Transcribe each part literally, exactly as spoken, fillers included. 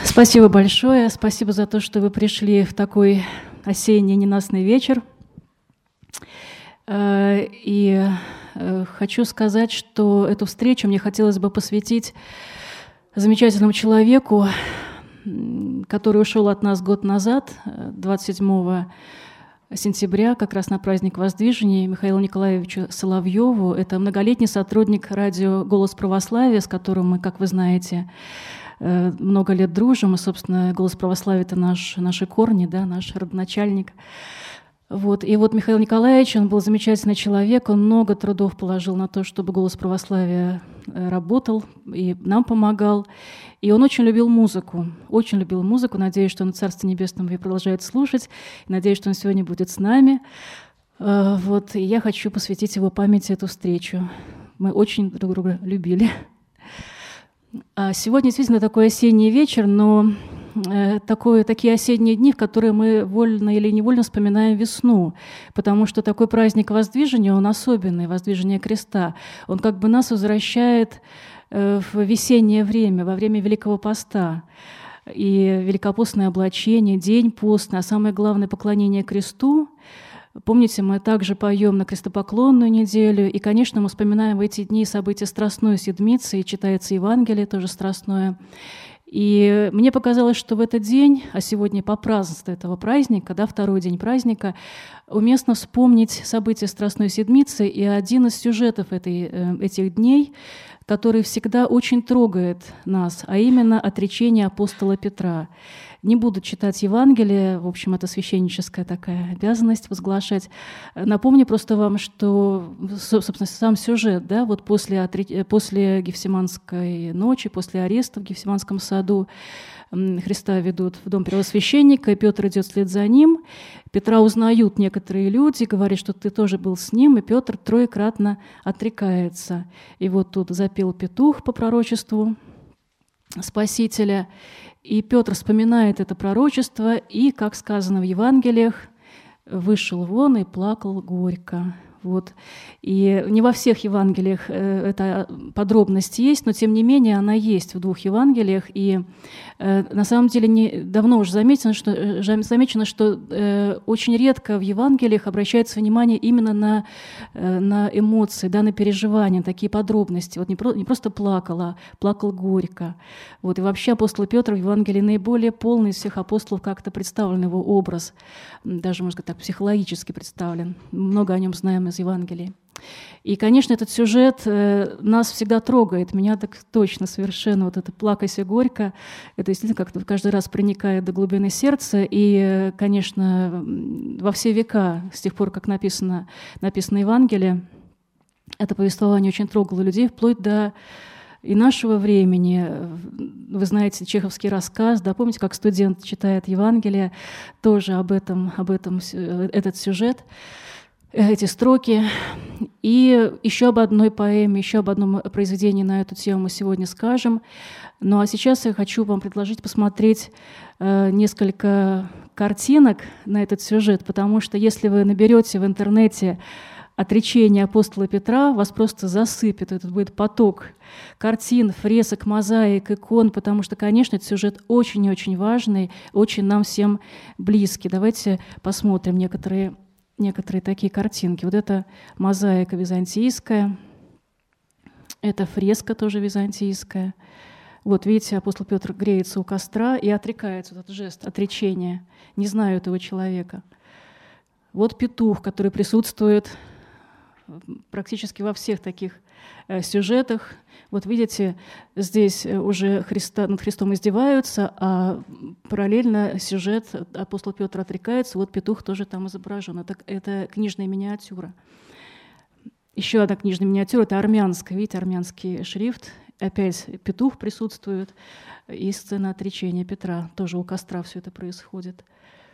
Спасибо большое. Спасибо за то, что вы пришли в такой осенний ненастный вечер. И хочу сказать, что эту встречу мне хотелось бы посвятить замечательному человеку, который ушел от нас год назад, двадцать седьмого сентября, как раз на праздник Воздвижения, Михаилу Николаевичу Соловьеву. Это многолетний сотрудник радио «Голос православия», с которым мы, как вы знаете, много лет дружим. И, собственно, «Голос православия» — это наш, наши корни, да, наш родоначальник. Вот. И вот Михаил Николаевич, он был замечательный человек, он много трудов положил на то, чтобы «Голос православия» работал и нам помогал. И он очень любил музыку, очень любил музыку. Надеюсь, что он в Царстве Небесном ее продолжает слушать. Надеюсь, что он сегодня будет с нами. Вот. И я хочу посвятить его памяти эту встречу. Мы очень друг друга любили. А сегодня действительно такой осенний вечер, но такое, такие осенние дни, в которые мы вольно или невольно вспоминаем весну, потому что такой праздник Воздвижения, он особенный, Воздвижение креста, он как бы нас возвращает в весеннее время, во время Великого Поста. И великопостное облачение, день постный, а самое главное — поклонение кресту. Помните, мы также поем на крестопоклонную неделю, и, конечно, мы вспоминаем в эти дни события Страстной Седмицы, и читается Евангелие, тоже страстное. И мне показалось, что в этот день, а сегодня по празднеству этого праздника, да, второй день праздника, уместно вспомнить события Страстной Седмицы и один из сюжетов этой, этих дней, который всегда очень трогает нас, а именно отречение апостола Петра. Не буду читать Евангелие, в общем, это священническая такая обязанность возглашать. Напомню просто вам, что, собственно, сам сюжет, да, вот после, после Гефсиманской ночи, после ареста в Гефсиманском саду Христа ведут в дом первосвященника, и Петр идет вслед за ним. Петра узнают некоторые люди, говорят, что ты тоже был с ним, и Петр троекратно отрекается. И вот тут запел петух по пророчеству Спасителя, и Петр вспоминает это пророчество, и, как сказано в Евангелиях, вышел вон и плакал горько. Вот. И не во всех Евангелиях эта подробность есть, но тем не менее она есть в двух Евангелиях. И э, на самом деле не, давно уже замечено, что, замечено, что э, очень редко в Евангелиях обращается внимание именно на, э, на эмоции, да, на переживания, такие подробности. Вот не, про, не просто плакал, а плакал горько. Вот. И вообще апостол Петр в Евангелии наиболее полный из всех апостолов, как-то представлен его образ, даже, можно сказать, так, психологически представлен. Много о нем знаем из Евангелия. И, конечно, этот сюжет э, нас всегда трогает. Меня так точно, совершенно, вот это «плакайся горько», это действительно как-то каждый раз проникает до глубины сердца. И, э, конечно, во все века, с тех пор, как написано, написано Евангелие, это повествование очень трогало людей, вплоть до и нашего времени. Вы знаете чеховский рассказ, да, помните, как студент читает Евангелие, тоже об этом, об этом этот сюжет, эти строки. И еще об одной поэме, еще об одном произведении на эту тему мы сегодня скажем. Ну а сейчас я хочу вам предложить посмотреть э, несколько картинок на этот сюжет, потому что если вы наберете в интернете «Отречение апостола Петра», вас просто засыпет. Это будет поток картин, фресок, мозаик, икон, потому что, конечно, этот сюжет очень и очень важный, очень нам всем близкий. Давайте посмотрим некоторые некоторые такие картинки. Вот это мозаика византийская, это фреска тоже византийская. Вот видите, апостол Петр греется у костра и отрекается, этот жест отречения. Не знаю этого человека. Вот петух, который присутствует практически во всех таких э, сюжетах. Вот видите, здесь уже Христа, над Христом издеваются, а параллельно сюжет апостол Петр отрекается, вот петух тоже там изображен. Это, это книжная миниатюра. Еще одна книжная миниатюра, это армянская, видите, армянский шрифт. Опять петух присутствует, и сцена отречения Петра. Тоже у костра все это происходит.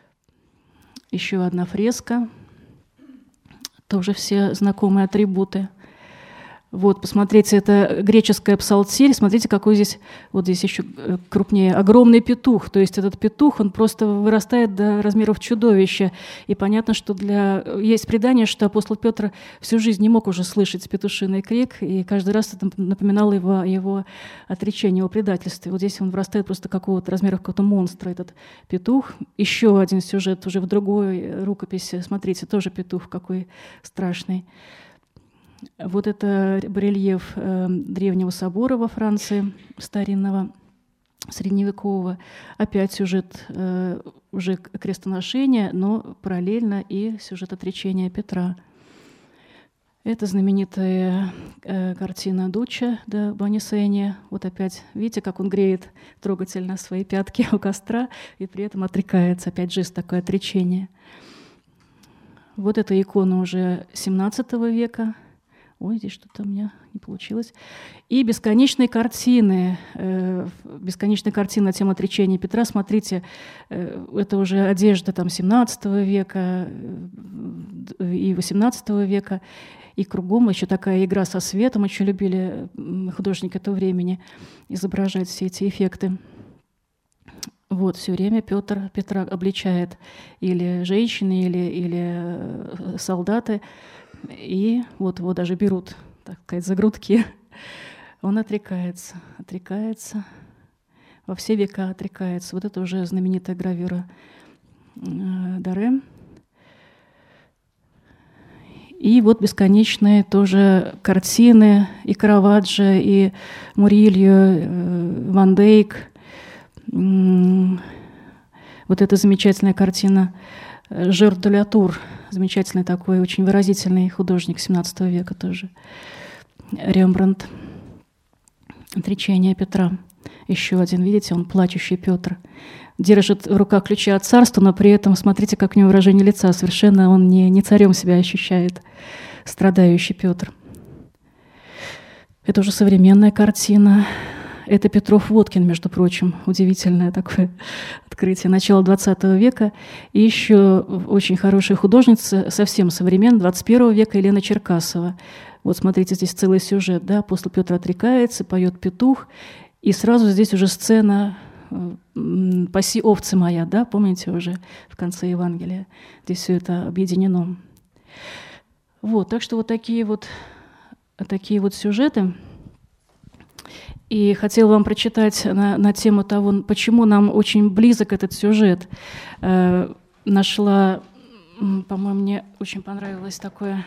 Еще одна фреска. Тоже все знакомые атрибуты. Вот, посмотрите, это греческая псалтирь. Смотрите, какой здесь, вот здесь еще крупнее, огромный петух. То есть этот петух, он просто вырастает до размеров чудовища. И понятно, что для... Есть предание, что апостол Петр всю жизнь не мог уже слышать петушиный крик, и каждый раз это напоминало его, его отречение, его предательстве. Вот здесь он вырастает просто какого-то размера какого-то монстра, этот петух. Еще один сюжет уже в другой рукописи. Смотрите, тоже петух какой страшный. Вот это барельеф э, древнего собора во Франции, старинного, средневекового. Опять сюжет э, уже крестоношения, но параллельно и сюжет отречения Петра. Это знаменитая э, картина Дуччо де Бонисени. Вот опять, видите, как он греет трогательно свои пятки у костра и при этом отрекается. Опять жест такое отречение. Вот эта икона уже семнадцатого века. Ой, здесь что-то у меня не получилось. И бесконечные картины, э, бесконечные картины на тему отречения Петра. Смотрите, э, это уже одежда там, семнадцатого века э, и восемнадцатого века. И кругом еще такая игра со светом. Очень любили художники этого времени изображать все эти эффекты. Вот, все время Петр, Петра обличает или женщины, или, или солдаты. И вот его даже берут, так сказать, за грудки. Он отрекается, отрекается, во все века отрекается. Вот это уже знаменитая гравюра Доре. И вот бесконечные тоже картины и Караваджо, и Мурильо, Ван Дейк. Вот эта замечательная картина «Жер де ля Тур», замечательный такой, очень выразительный художник семнадцатого века тоже. Рембрандт. «Отречение Петра». Еще один, видите, он плачущий Петр. Держит в руках ключи от царства, но при этом, смотрите, как у него выражение лица. Совершенно он не, не царем себя ощущает, страдающий Петр. Это уже современная картина. Это Петров-Водкин, между прочим, удивительное такое открытие начала двадцатого века. И еще очень хорошая художница, совсем современная, двадцать первого века, Елена Черкасова. Вот смотрите, здесь целый сюжет, да, апостол Петр отрекается, поет петух, и сразу здесь уже сцена «Паси, овцы моя», да, помните уже в конце Евангелия. Здесь все это объединено. Вот, так что вот такие вот, такие вот сюжеты. И хотела вам прочитать на, на тему того, почему нам очень близок этот сюжет. Э, нашла, по-моему, мне очень понравилось такое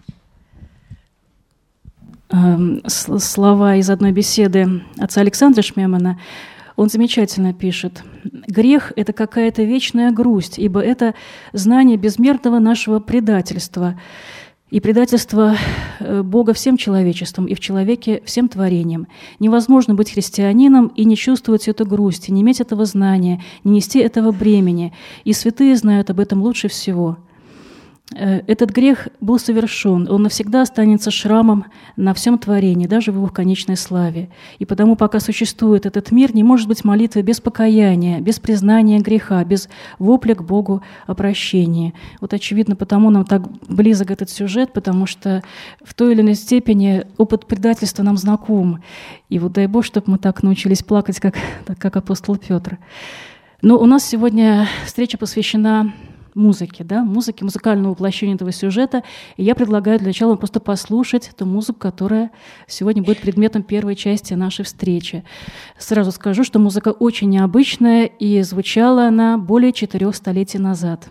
э, слова из одной беседы отца Александра Шмемана. Он замечательно пишет: «Грех — это какая-то вечная грусть, ибо это знание безмерного нашего предательства, и предательство Бога всем человечеством, и в человеке всем творением. Невозможно быть христианином и не чувствовать эту грусть, не иметь этого знания, не нести этого бремени. И святые знают об этом лучше всего. Этот грех был совершен, он навсегда останется шрамом на всем творении, даже в его конечной славе. И потому, пока существует этот мир, не может быть молитвы без покаяния, без признания греха, без вопля к Богу о прощении». Вот очевидно, потому нам так близок этот сюжет, потому что в той или иной степени опыт предательства нам знаком. И вот дай Бог, чтобы мы так научились плакать, как, как апостол Петр. Но у нас сегодня встреча посвящена музыки, да, музыки, музыкальному воплощению этого сюжета. И я предлагаю для начала просто послушать ту музыку, которая сегодня будет предметом первой части нашей встречи. Сразу скажу, что музыка очень необычная, и звучала она более четырех столетий назад.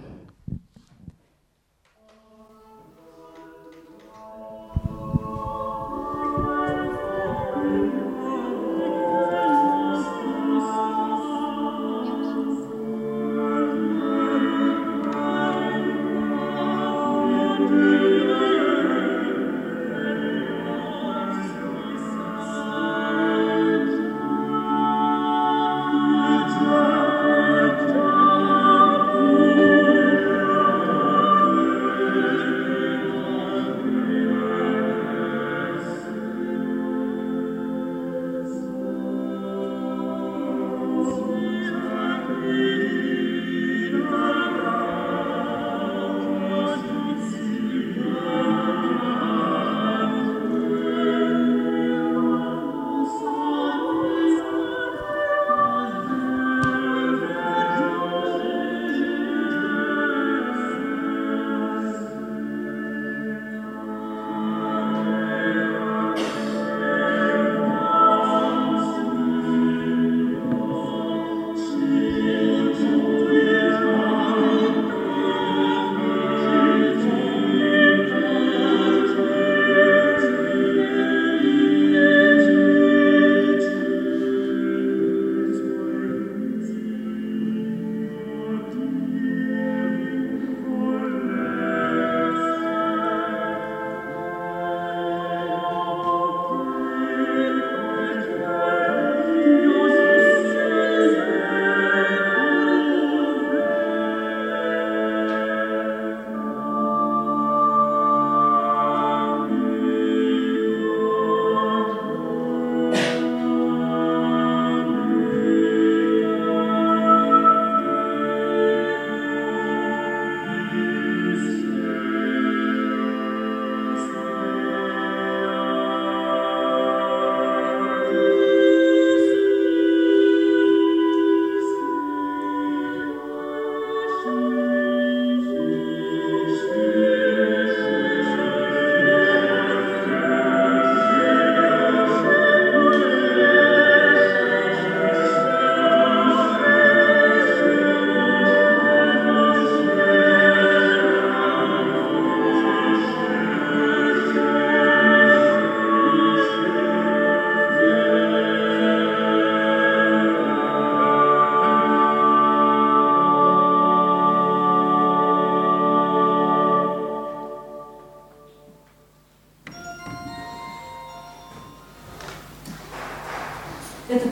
Thank you.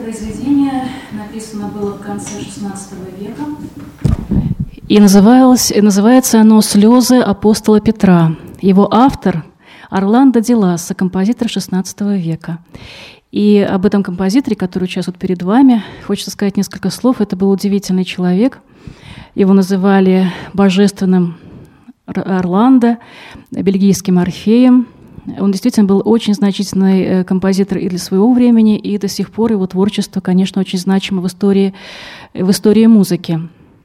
произведение написано было в конце шестнадцатого века. И называлось, и называется оно «Слезы апостола Петра». Его автор – Орландо ди Лассо, композитор шестнадцатого века. И об этом композиторе, который сейчас вот перед вами, хочется сказать несколько слов. Это был удивительный человек. Его называли божественным Орландо, бельгийским Орфеем. Он действительно был очень значительный композитор и для своего времени, и до сих пор его творчество, конечно, очень значимо в истории, в истории музыки.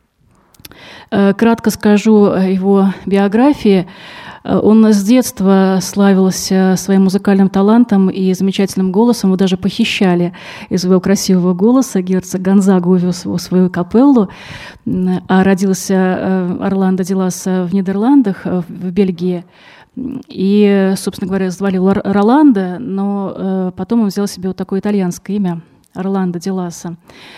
Кратко скажу о его биографии. Он с детства славился своим музыкальным талантом и замечательным голосом. Его даже похищали из его красивого голоса. Герцог Гонзага увез его в свою капеллу. А родился Орландо ди Лассо в Нидерландах, в Бельгии. И, собственно говоря, звали его Роландо, но потом он взял себе вот такое итальянское имя – Орландо ди Лассо.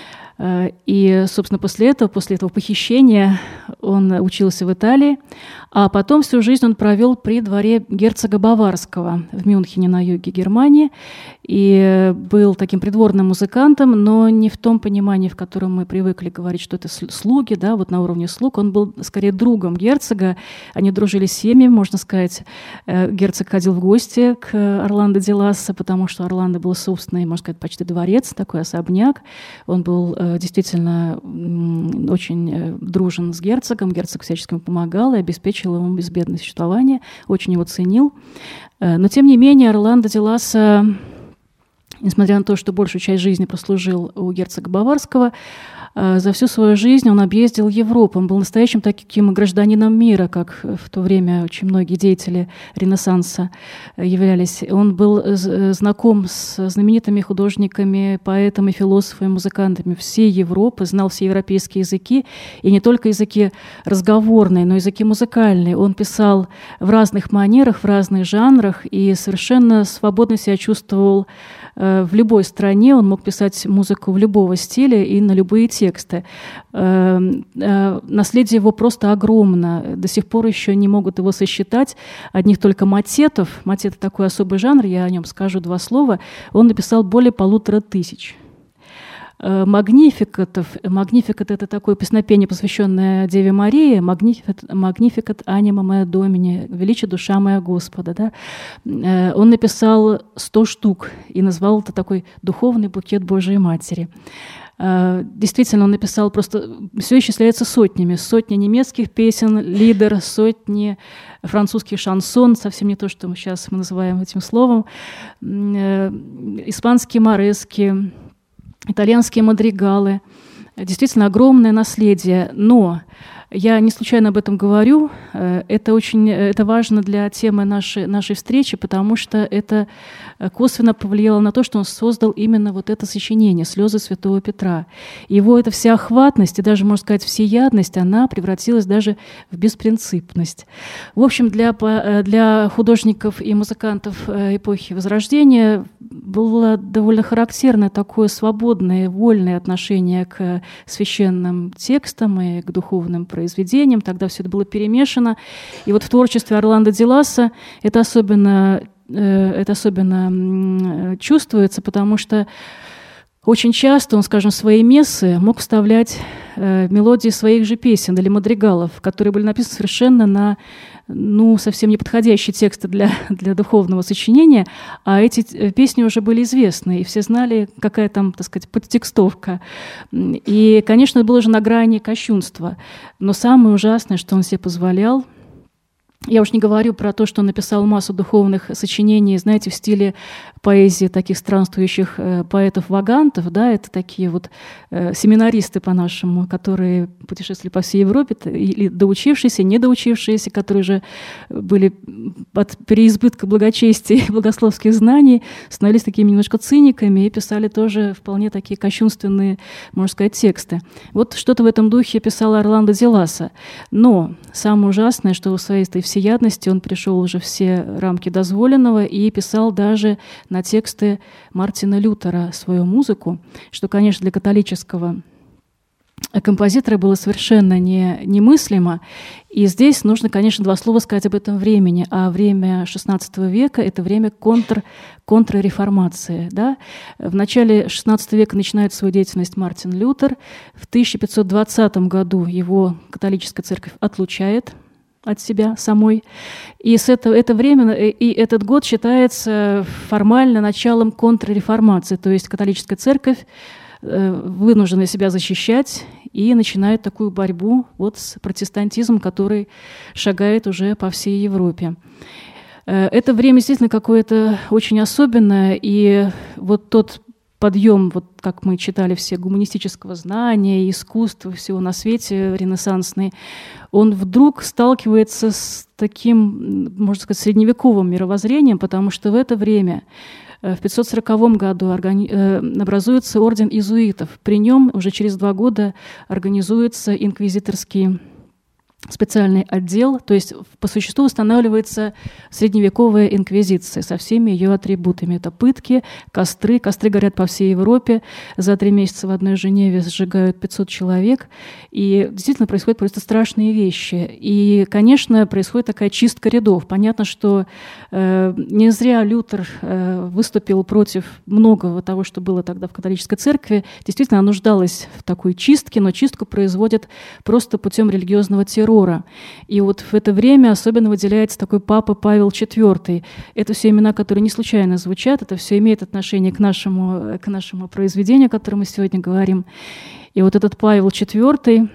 И, собственно, после этого, после этого похищения он учился в Италии, а потом всю жизнь он провел при дворе герцога Баварского в Мюнхене на юге Германии и был таким придворным музыкантом, но не в том понимании, в котором мы привыкли говорить, что это слуги, да, вот на уровне слуг. Он был скорее другом герцога, они дружили с семьями, можно сказать. Герцог ходил в гости к Орландо ди Лассо, потому что Орландо был собственный, можно сказать, почти дворец, такой особняк. Он был действительно очень дружен с герцогом, герцог всячески ему помогал и обеспечил ему безбедное существование, очень его ценил. Но, тем не менее, Орландо ди Лассо, несмотря на то, что большую часть жизни прослужил у герцога Баварского, за всю свою жизнь он объездил Европу. Он был настоящим таким гражданином мира, как в то время очень многие деятели Ренессанса являлись. Он был знаком с знаменитыми художниками, поэтами, философами, музыкантами всей Европы, знал все европейские языки, и не только языки разговорные, но и языки музыкальные. Он писал в разных манерах, в разных жанрах, и совершенно свободно себя чувствовал в любой стране. Он мог писать музыку в любого стиля и на любые темы. Тексты. Наследие его просто огромно. До сих пор еще не могут его сосчитать. Одних только матетов. Матет — такой особый жанр, я о нем скажу два слова. Он написал более полутора тысяч. Магнификатов. Магнификат — это такое песнопение, посвященное Деве Марии. Магнификат, магнификат анима моя домини, величие душа моя Господа. Да? Он написал сто штук и назвал это такой духовный букет Божией Матери. Действительно, он написал просто, все исчисляется сотнями. Сотни немецких песен, лидер, сотни французских шансон, совсем не то, что мы сейчас мы называем этим словом, испанские морески, итальянские мадригалы. Действительно, огромное наследие. Но я не случайно об этом говорю. Это очень это важно для темы нашей, нашей встречи, потому что это косвенно повлияло на то, что он создал именно вот это сочинение «Слезы святого Петра». Его эта вся охватность и даже, можно сказать, всеядность, она превратилась даже в беспринципность. В общем, для, для художников и музыкантов эпохи Возрождения было довольно характерно такое свободное, вольное отношение к священным текстам и к духовным произведениям. Тогда все это было перемешано. И вот в творчестве Орландо ди Лассо это особенно, это особенно чувствуется, потому что очень часто он, скажем, в свои мессы мог вставлять мелодии своих же песен или мадригалов, которые были написаны совершенно на ну, совсем неподходящие тексты для, для духовного сочинения, а эти песни уже были известны, и все знали, какая там, так сказать, подтекстовка. И, конечно, это было же на грани кощунства. Но самое ужасное, что он себе позволял, я уж не говорю про то, что он написал массу духовных сочинений, знаете, в стиле поэзии таких странствующих э, поэтов-вагантов, да, это такие вот э, семинаристы по-нашему, которые путешествовали по всей Европе, или доучившиеся, недоучившиеся, которые уже были от переизбытка благочестия и богословских знаний, становились такими немножко циниками и писали тоже вполне такие кощунственные, можно сказать, тексты. Вот что-то в этом духе писал Орландо ди Лассо. Но самое ужасное, что в своей этой всеядности он пришел уже все рамки дозволенного и писал даже на тексты Мартина Лютера свою музыку, что, конечно, для католического композитора было совершенно не, немыслимо. И здесь нужно, конечно, два слова сказать об этом времени. А время шестнадцатого века — это время контр, контрреформации. Да? В начале шестнадцатого века начинает свою деятельность Мартин Лютер. В тысяча пятьсот двадцатом году его католическая церковь отлучает от себя самой. И с этого, это время, и этот год считается формально началом контрреформации. То есть католическая церковь вынуждены себя защищать и начинают такую борьбу вот с протестантизмом, который шагает уже по всей Европе. Это время действительно какое-то очень особенное, и вот тот подъем, вот как мы читали все, гуманистического знания, искусства, всего на свете ренессансный, он вдруг сталкивается с таким, можно сказать, средневековым мировоззрением, потому что в это время в пятьсот сороковом году органи... образуется орден иезуитов. При нем уже через два года организуется инквизиторский специальный отдел, то есть по существу устанавливается средневековая инквизиция со всеми ее атрибутами. Это пытки, костры. Костры горят по всей Европе. За три месяца в одной Женеве сжигают пятьсот человек. И действительно происходят просто страшные вещи. И, конечно, происходит такая чистка рядов. Понятно, что э, не зря Лютер э, выступил против многого того, что было тогда в католической церкви. Действительно, она нуждалась в такой чистке, но чистку производят просто путем религиозного террора. И вот в это время особенно выделяется такой папа Павел четвёртый. Это все имена, которые не случайно звучат, это все имеет отношение к нашему, к нашему произведению, о котором мы сегодня говорим. И вот этот Павел четвёртый,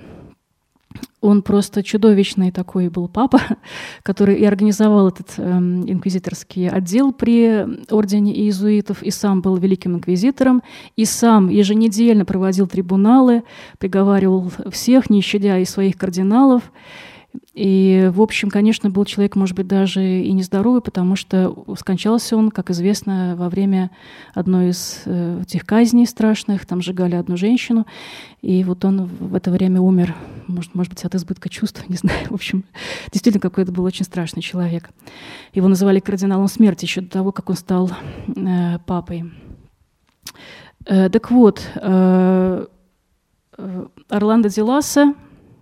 он просто чудовищный такой был папа, который и организовал этот э, инквизиторский отдел при ордене иезуитов, и сам был великим инквизитором, и сам еженедельно проводил трибуналы, приговаривал всех, не щадя и своих кардиналов. И, в общем, конечно, был человек, может быть, даже и нездоровый, потому что скончался он, как известно, во время одной из э, этих казней страшных. Там сжигали одну женщину, и вот он в это время умер, может, может быть, от избытка чувств, не знаю. В общем, действительно, какой-то был очень страшный человек. Его называли кардиналом смерти еще до того, как он стал э, папой. Э, так вот, э, э, Орландо ди Ласса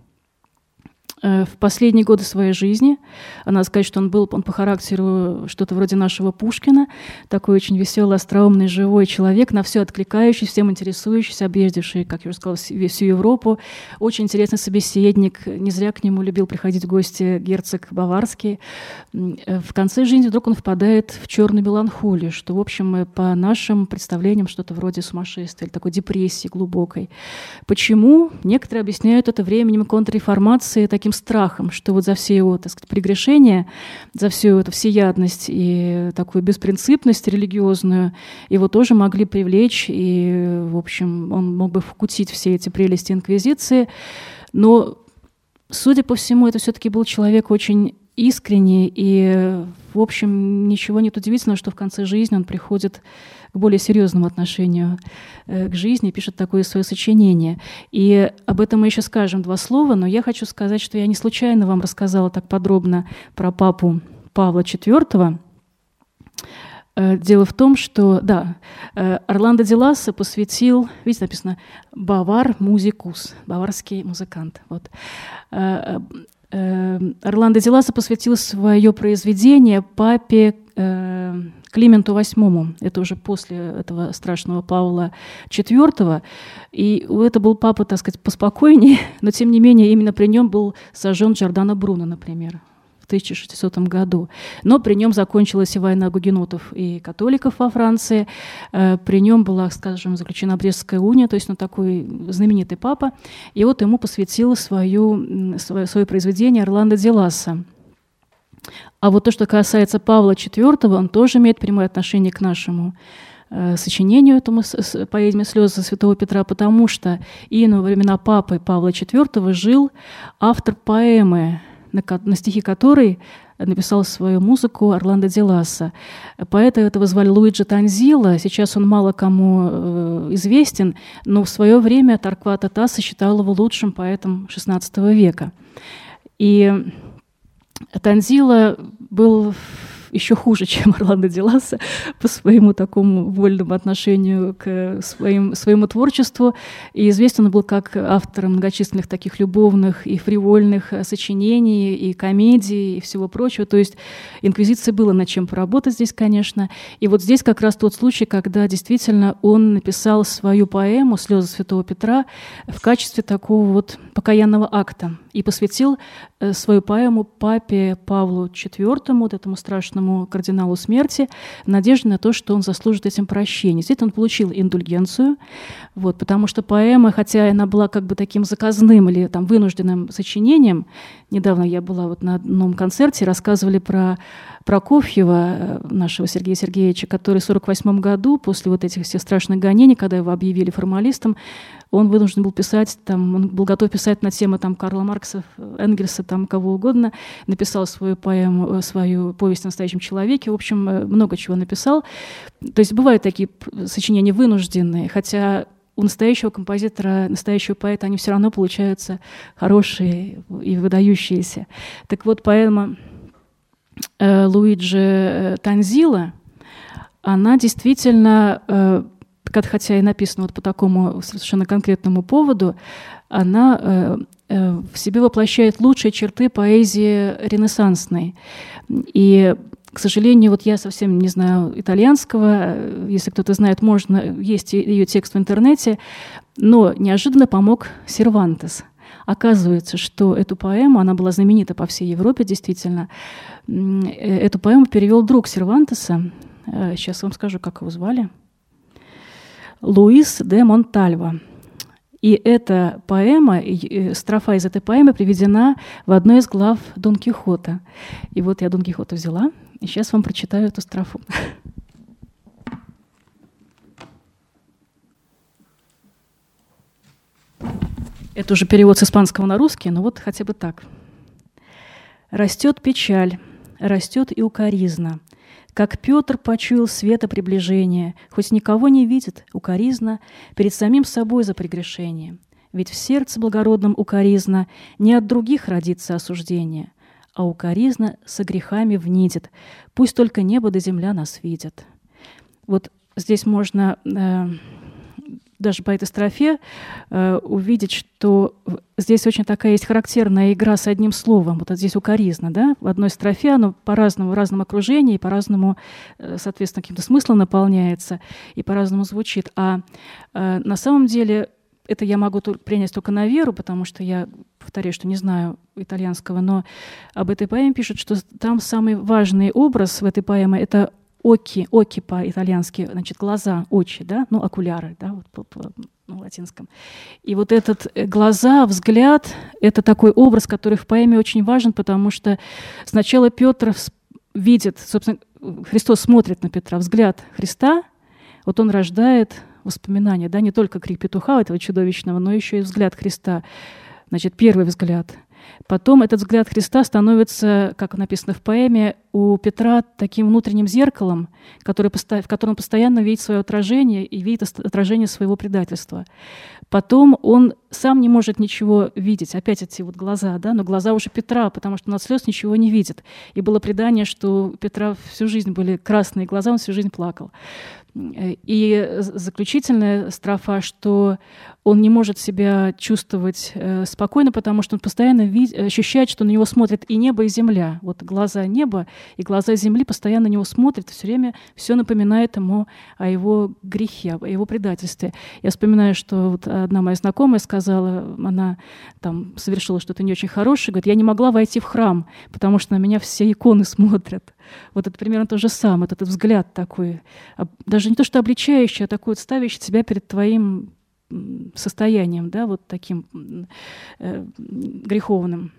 в последние годы своей жизни, надо сказать, что он был он по характеру что-то вроде нашего Пушкина, такой очень веселый, остроумный, живой человек, на все откликающийся, всем интересующийся, объездивший, как я уже сказала, всю Европу. Очень интересный собеседник, не зря к нему любил приходить в гости герцог Баварский. В конце жизни вдруг он впадает в черную меланхолию, что, в общем, по нашим представлениям что-то вроде сумасшествия, или такой депрессии глубокой. Почему? Некоторые объясняют это временем контрреформации, таким страхом, что вот за все его, так сказать, прегрешения, за всю эту всеядность и такую беспринципность религиозную его тоже могли привлечь, и, в общем, он мог бы вкусить все эти прелести инквизиции. Но, судя по всему, это все-таки был человек очень искренний, и, в общем, ничего нет удивительного, что в конце жизни он приходит к более серьезному отношению к жизни, пишет такое свое сочинение. И об этом мы еще скажем два слова, но я хочу сказать, что я не случайно вам рассказала так подробно про папу Павла четвёртого. Дело в том, что, да, Орландо ди Ласса посвятил, видите, написано «Бавар музикус», баварский музыкант. Вот. Орландо ди Ласса посвятил свое произведение папе э, Клименту восьмому. Это уже после этого страшного Павла четвёртого. И это был папа, так сказать, поспокойнее, но тем не менее именно при нем был сожжен Джордано Бруно, например, в тысяча шестисотом году. Но при нем закончилась и война гугенотов и католиков во Франции. При нем была, скажем, заключена Брестская уния, то есть он такой знаменитый папа. И вот ему посвятил свою, свое, свое произведение Орландо ди Ласса. А вот то, что касается Павла четвёртого, он тоже имеет прямое отношение к нашему сочинению этому поэме «Слезы святого Петра», потому что и во времена папы Павла четвёртого жил автор поэмы, на, на стихи которой написал свою музыку Орландо ди Ласса. Поэта этого звали Луиджи Танзило. Сейчас он мало кому э, известен, но в свое время Торквато Тассо считал его лучшим поэтом шестнадцатого века. И Танзило был еще хуже, чем Орландо Ди Лассо по своему такому вольному отношению к своим, своему творчеству. И известен он был как автор многочисленных таких любовных и фривольных сочинений, и комедий, и всего прочего. То есть инквизиции было над чем поработать здесь, конечно. И вот здесь как раз тот случай, когда действительно он написал свою поэму «Слезы святого Петра» в качестве такого вот покаянного акта и посвятил свою поэму папе Павлу четвёртому, вот этому страшному кардиналу смерти, в надежде на то, что он заслужит этим прощение. Здесь он получил индульгенцию, вот, потому что поэма, хотя она была как бы таким заказным или там, вынужденным сочинением, недавно я была вот на одном концерте, рассказывали про Прокофьева, нашего Сергея Сергеевича, который в сорок восьмом году, после вот этих всех страшных гонений, когда его объявили формалистом, он вынужден был писать, там, он был готов писать на темы там, Карла Маркса, Энгельса, там, кого угодно, написал свою поэму, свою повесть о настоящем человеке, в общем, много чего написал. То есть бывают такие сочинения вынужденные, хотя у настоящего композитора, настоящего поэта они все равно получаются хорошие и выдающиеся. Так вот, поэма э, Луиджи Танзила, она действительно, э, хотя и написана вот по такому совершенно конкретному поводу, она э, э, в себе воплощает лучшие черты поэзии ренессансной. И, к сожалению, вот я совсем не знаю итальянского, если кто-то знает, можно, есть ее текст в интернете, но неожиданно помог Сервантес. Оказывается, что эту поэму, она была знаменита по всей Европе, действительно, эту поэму перевел друг Сервантеса, сейчас вам скажу, как его звали, Луис де Монтальво. И эта поэма, строфа из этой поэмы приведена в одной из глав Дон Кихота. И вот я Дон Кихота взяла, и сейчас вам прочитаю эту строфу. Это уже перевод с испанского на русский, но вот хотя бы так. «Растет печаль, растет и укоризна. Как Петр почуял света приближения, хоть никого не видит, укоризна перед самим собой за прегрешение. Ведь в сердце благородном укоризна не от других родится осуждение, а укоризна со грехами внидит. Пусть только небо да земля нас видят». Вот здесь можно э, даже по этой строфе э, увидеть, что здесь очень такая есть характерная игра с одним словом. Вот здесь укоризна, да? В одной строфе оно по-разному, в разном окружении, по-разному, э, соответственно, каким-то смыслом наполняется и по-разному звучит. А э, на самом деле это я могу принять только на веру, потому что я повторяю, что не знаю итальянского, но об этой поэме пишут, что там самый важный образ в этой поэме — это оки, оки по-итальянски, значит, глаза, очи, да, ну, окуляры, да, вот по, по ну, латинском. И вот этот глаза, взгляд — это такой образ, который в поэме очень важен, потому что сначала Петр видит, собственно, Христос смотрит на Петра, взгляд Христа, вот он рождает воспоминания, да, не только крик петуха этого чудовищного, но еще и взгляд Христа, значит, первый взгляд. Потом этот взгляд Христа становится, как написано в поэме, у Петра таким внутренним зеркалом, который, в котором он постоянно видит свое отражение и видит отражение своего предательства. Потом он сам не может ничего видеть, опять эти вот глаза, да, но глаза уже Петра, потому что он от слез ничего не видит. И было предание, что у Петра всю жизнь были красные глаза, он всю жизнь плакал. И заключительная строфа, что он не может себя чувствовать э, спокойно, потому что он постоянно вид- ощущает, что на него смотрят и небо, и земля. Вот глаза неба и глаза земли постоянно на него смотрят, все время все напоминает ему о его грехе, о его предательстве. Я вспоминаю, что вот одна моя знакомая сказала, она там совершила что-то не очень хорошее, говорит, я не могла войти в храм, потому что на меня все иконы смотрят. Вот это примерно то же самое, вот этот взгляд такой, даже не то что обличающий, а такой вот ставящий себя перед твоим состоянием, да, вот таким э, греховным.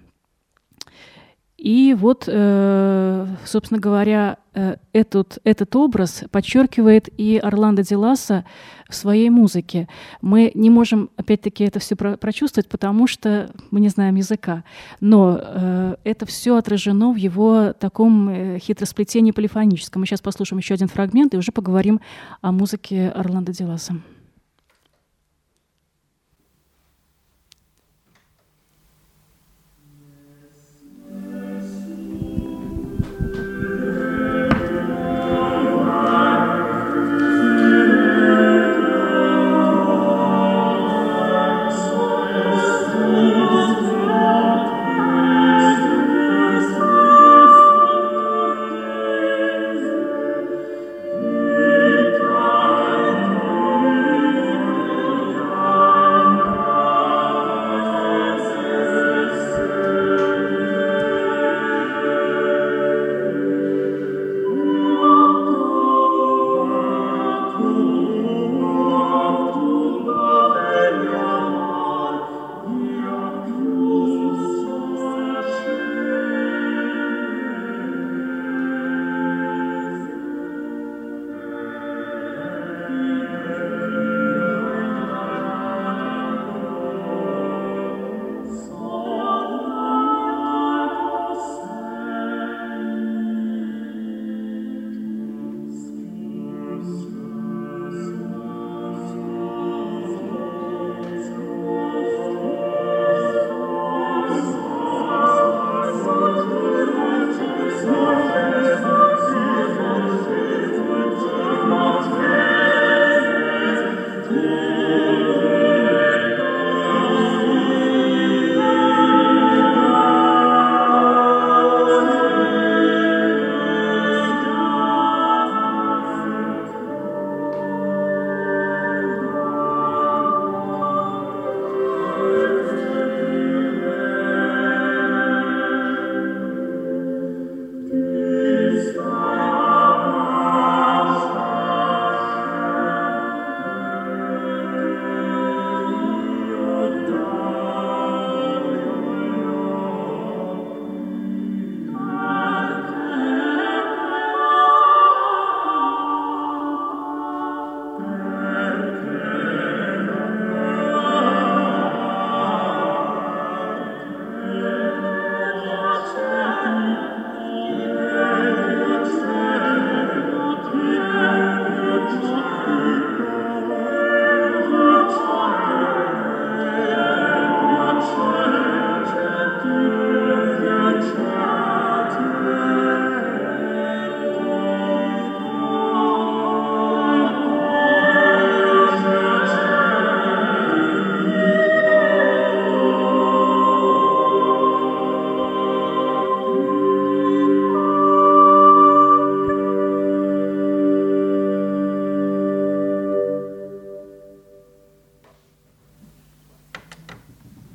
И вот, э, собственно говоря, э, этот, этот образ подчеркивает и Орландо Ди Лассо в своей музыке. Мы не можем, опять-таки, это все про- прочувствовать, потому что мы не знаем языка. Но э, это все отражено в его таком э, хитросплетении полифоническом. Мы сейчас послушаем еще один фрагмент и уже поговорим о музыке Орландо Ди Лассо.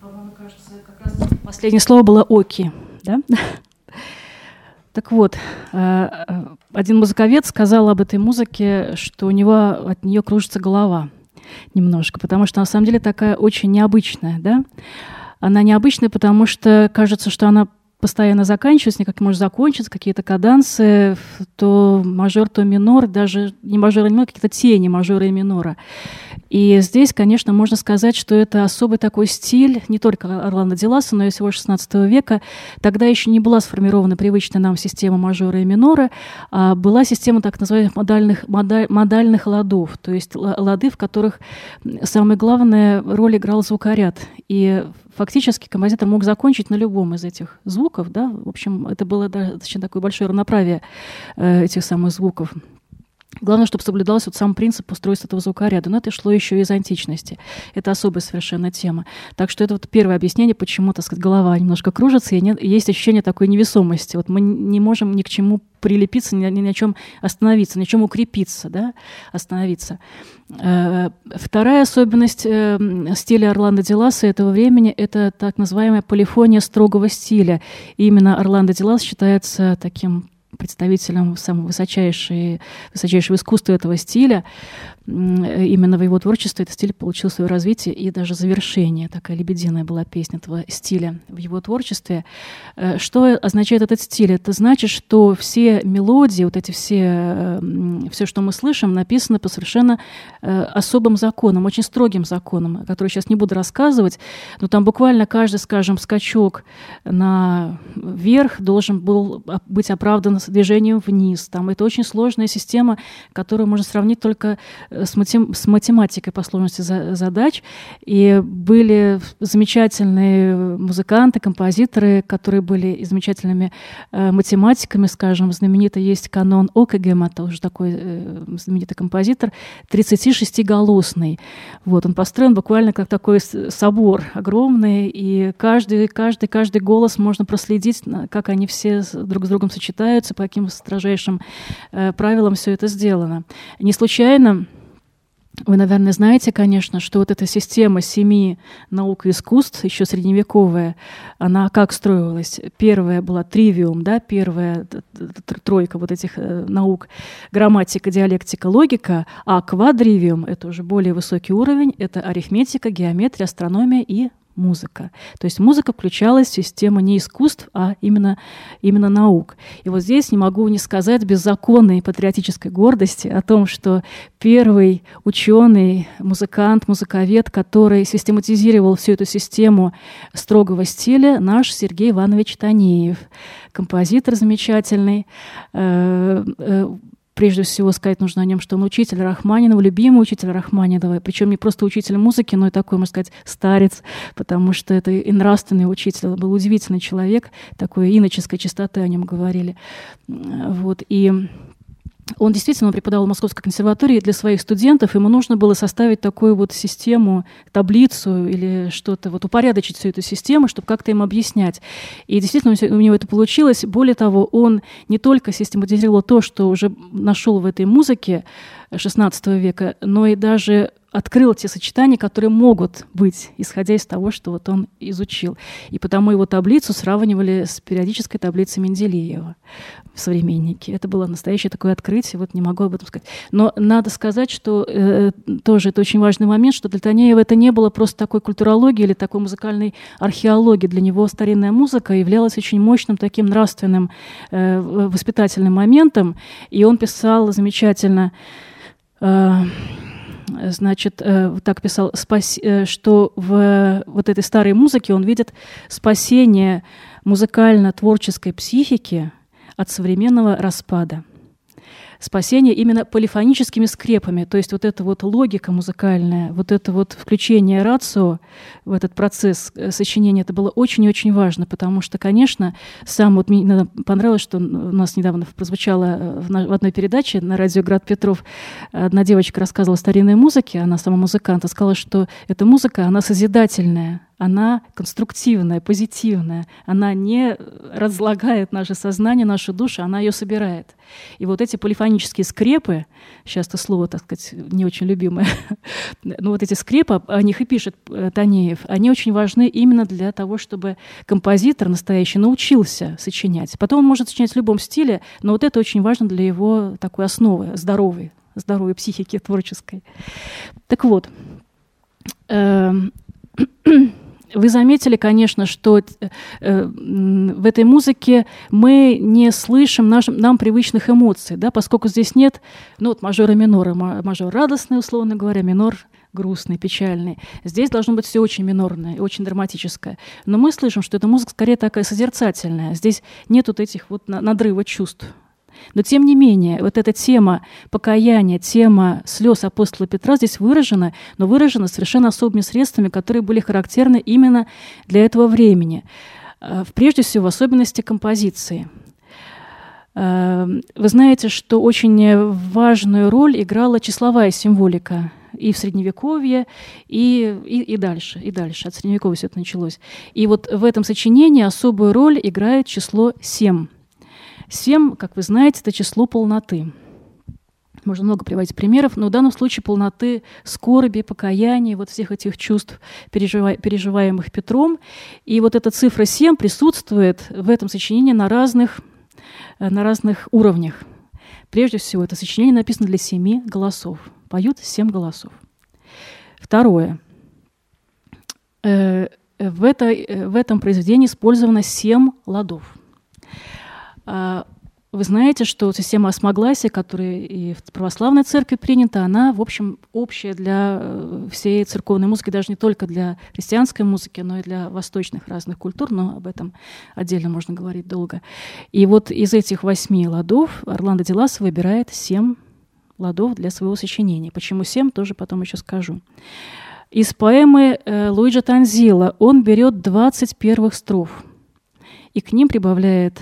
По-моему, кажется, как раз последнее слово было «оки», да? Так вот, один музыковед сказал об этой музыке, что у него от нее кружится голова немножко, потому что на самом деле такая очень необычная, да? Она необычная, потому что кажется, что она постоянно заканчивается, никак не может закончиться, какие-то кадансы, то мажор, то минор, даже не мажор, а минор, какие-то тени мажора и минора. И здесь, конечно, можно сказать, что это особый такой стиль не только Орландо Ди Лассо, но и всего шестнадцатого века. Тогда еще не была сформирована привычная нам система мажора и минора, а была система так называемых модальных, модаль, модальных ладов, то есть лады, в которых самое главное роль играл звукоряд. И фактически композитор мог закончить на любом из этих звуков, да, в общем, это было достаточно такое большое равноправие э, этих самых звуков. Главное, чтобы соблюдался вот сам принцип устройства этого звукоряда. Но это шло еще из античности. Это особая совершенно тема. Так что это вот первое объяснение, почему, так сказать, голова немножко кружится, и нет, есть ощущение такой невесомости. Вот мы не можем ни к чему прилепиться, ни, ни на чем остановиться, ни на чем укрепиться, да, остановиться. Вторая особенность стиля Орландо Ди Лассо этого времени — это так называемая полифония строгого стиля. И именно Орландо Ди Лассо считается таким представителем самого высочайшего, высочайшего искусства этого стиля. Именно в его творчестве этот стиль получил свое развитие и даже завершение. Такая лебединая была песня этого стиля в его творчестве. Что означает этот стиль? Это значит, что все мелодии, вот эти все, все, что мы слышим, написано по совершенно особым законам, очень строгим законам, которые сейчас не буду рассказывать, но там буквально каждый, скажем, скачок наверх должен был быть оправдан с движением вниз. Там это очень сложная система, которую можно сравнить только с, матем- с математикой по сложности за- задач. И были замечательные музыканты, композиторы, которые были замечательными э, математиками, скажем. Знаменитый есть канон Окегема, тоже такой э, знаменитый композитор, тридцатишестиголосный. Вот, он построен буквально как такой собор огромный, и каждый, каждый, каждый голос можно проследить, как они все друг с другом сочетаются, по каким строжайшим э, правилам все это сделано. Не случайно вы, наверное, знаете, конечно, что вот эта система семи наук и искусств, еще средневековая, она как строилась? Первая была тривиум, да, первая тройка вот этих наук, грамматика, диалектика, логика, а квадривиум — это уже более высокий уровень, это арифметика, геометрия, астрономия и музыка. То есть музыка включалась в систему не искусств, а именно, именно наук. И вот здесь не могу не сказать без законной патриотической гордости о том, что первый ученый, музыкант, музыковед, который систематизировал всю эту систему строгого стиля, наш Сергей Иванович Танеев, композитор замечательный. Прежде всего сказать нужно о нем, что он учитель Рахманинова, любимый учитель Рахманинова, причем не просто учитель музыки, но и такой, можно сказать, старец, потому что это и нравственный учитель, был удивительный человек, такой иноческой чистоты о нем говорили. Вот, и он действительно преподавал в Московской консерватории для своих студентов, ему нужно было составить такую вот систему, таблицу или что-то, вот упорядочить всю эту систему, чтобы как-то им объяснять. И действительно у него это получилось. Более того, он не только систематизировал то, что уже нашел в этой музыке шестнадцатого века, но и даже открыл те сочетания, которые могут быть, исходя из того, что вот он изучил. И потому его таблицу сравнивали с периодической таблицей Менделеева в «Современнике». Это было настоящее такое открытие, вот не могу об этом сказать. Но надо сказать, что э, тоже это очень важный момент, что для Танеева это не было просто такой культурологии или такой музыкальной археологии. Для него старинная музыка являлась очень мощным таким нравственным э, воспитательным моментом. И он писал замечательно... Э, Значит, так писал, что в вот этой старой музыке он видит спасение музыкально-творческой психики от современного распада. Спасение именно полифоническими скрепами, то есть вот эта вот логика музыкальная, вот это вот включение рацио в этот процесс сочинения, это было очень-очень важно, потому что, конечно, сам вот мне понравилось, что у нас недавно прозвучало в одной передаче на радио «Град Петров», одна девочка рассказывала о старинной музыке, она сама музыкант, и сказала, что эта музыка, она созидательная. она конструктивная, позитивная. Она не разлагает наше сознание, нашу душу, она ее собирает. И вот эти полифонические скрепы, сейчас это слово, так сказать, не очень любимое, но вот эти скрепы, о них и пишет Танеев, они очень важны именно для того, чтобы композитор настоящий научился сочинять. Потом он может сочинять в любом стиле, но вот это очень важно для его такой основы, здоровой, здоровой психики творческой. Так вот, вы заметили, конечно, что э, в этой музыке мы не слышим нашим, нам привычных эмоций, да, поскольку здесь нет, ну, вот мажора и минора. Мажор радостный, условно говоря, минор грустный, печальный. Здесь должно быть все очень минорное и очень драматическое. Но мы слышим, что эта музыка скорее такая созерцательная. Здесь нет вот этих вот надрыва чувств. Но тем не менее, вот эта тема покаяния, тема слез апостола Петра здесь выражена, но выражена совершенно особыми средствами, которые были характерны именно для этого времени. Прежде всего, в особенности композиции. Вы знаете, что очень важную роль играла числовая символика и в Средневековье, и, и, и дальше, и дальше. От Средневековья все это началось. И вот в этом сочинении особую роль играет число семь. Семь, как вы знаете, это число полноты. Можно много приводить примеров, но в данном случае полноты скорби, покаяния, вот всех этих чувств, пережива- переживаемых Петром. И вот эта цифра семь присутствует в этом сочинении на разных, на разных уровнях. Прежде всего, это сочинение написано для семи голосов. Поют семь голосов. Второе. В, это, в этом произведении использовано семь ладов. Вы знаете, что система осмогласия, которая и в православной церкви принята, она, в общем, общая для всей церковной музыки, даже не только для христианской музыки, но и для восточных разных культур, но об этом отдельно можно говорить долго. И вот из этих восьми ладов Орландо ди Лассо выбирает семь ладов для своего сочинения. Почему семь, тоже потом еще скажу. Из поэмы Луиджи Танзила он берет двадцать первых строф и к ним прибавляет